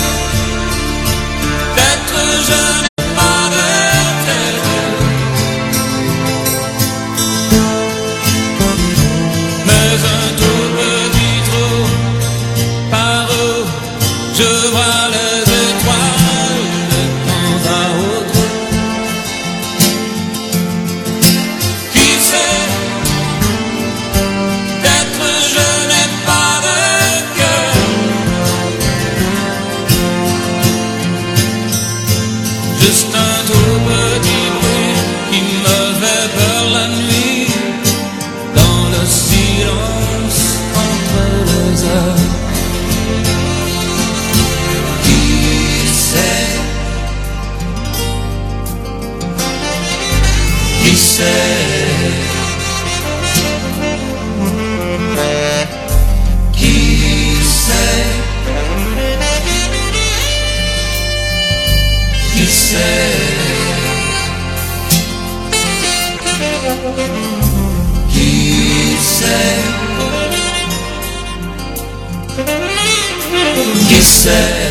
peut-être je n'ai pas de tête, mais un tout petit trou par où je vois les étoiles de temps à autre. Qui sait, peut-être je n'ai pas de cœur, juste un tout petit bruit qui me fait peur la nuit, dans le silence entre les heures. Qui sait, qui sait, qui sait, qui sait, qui sait, qui sait.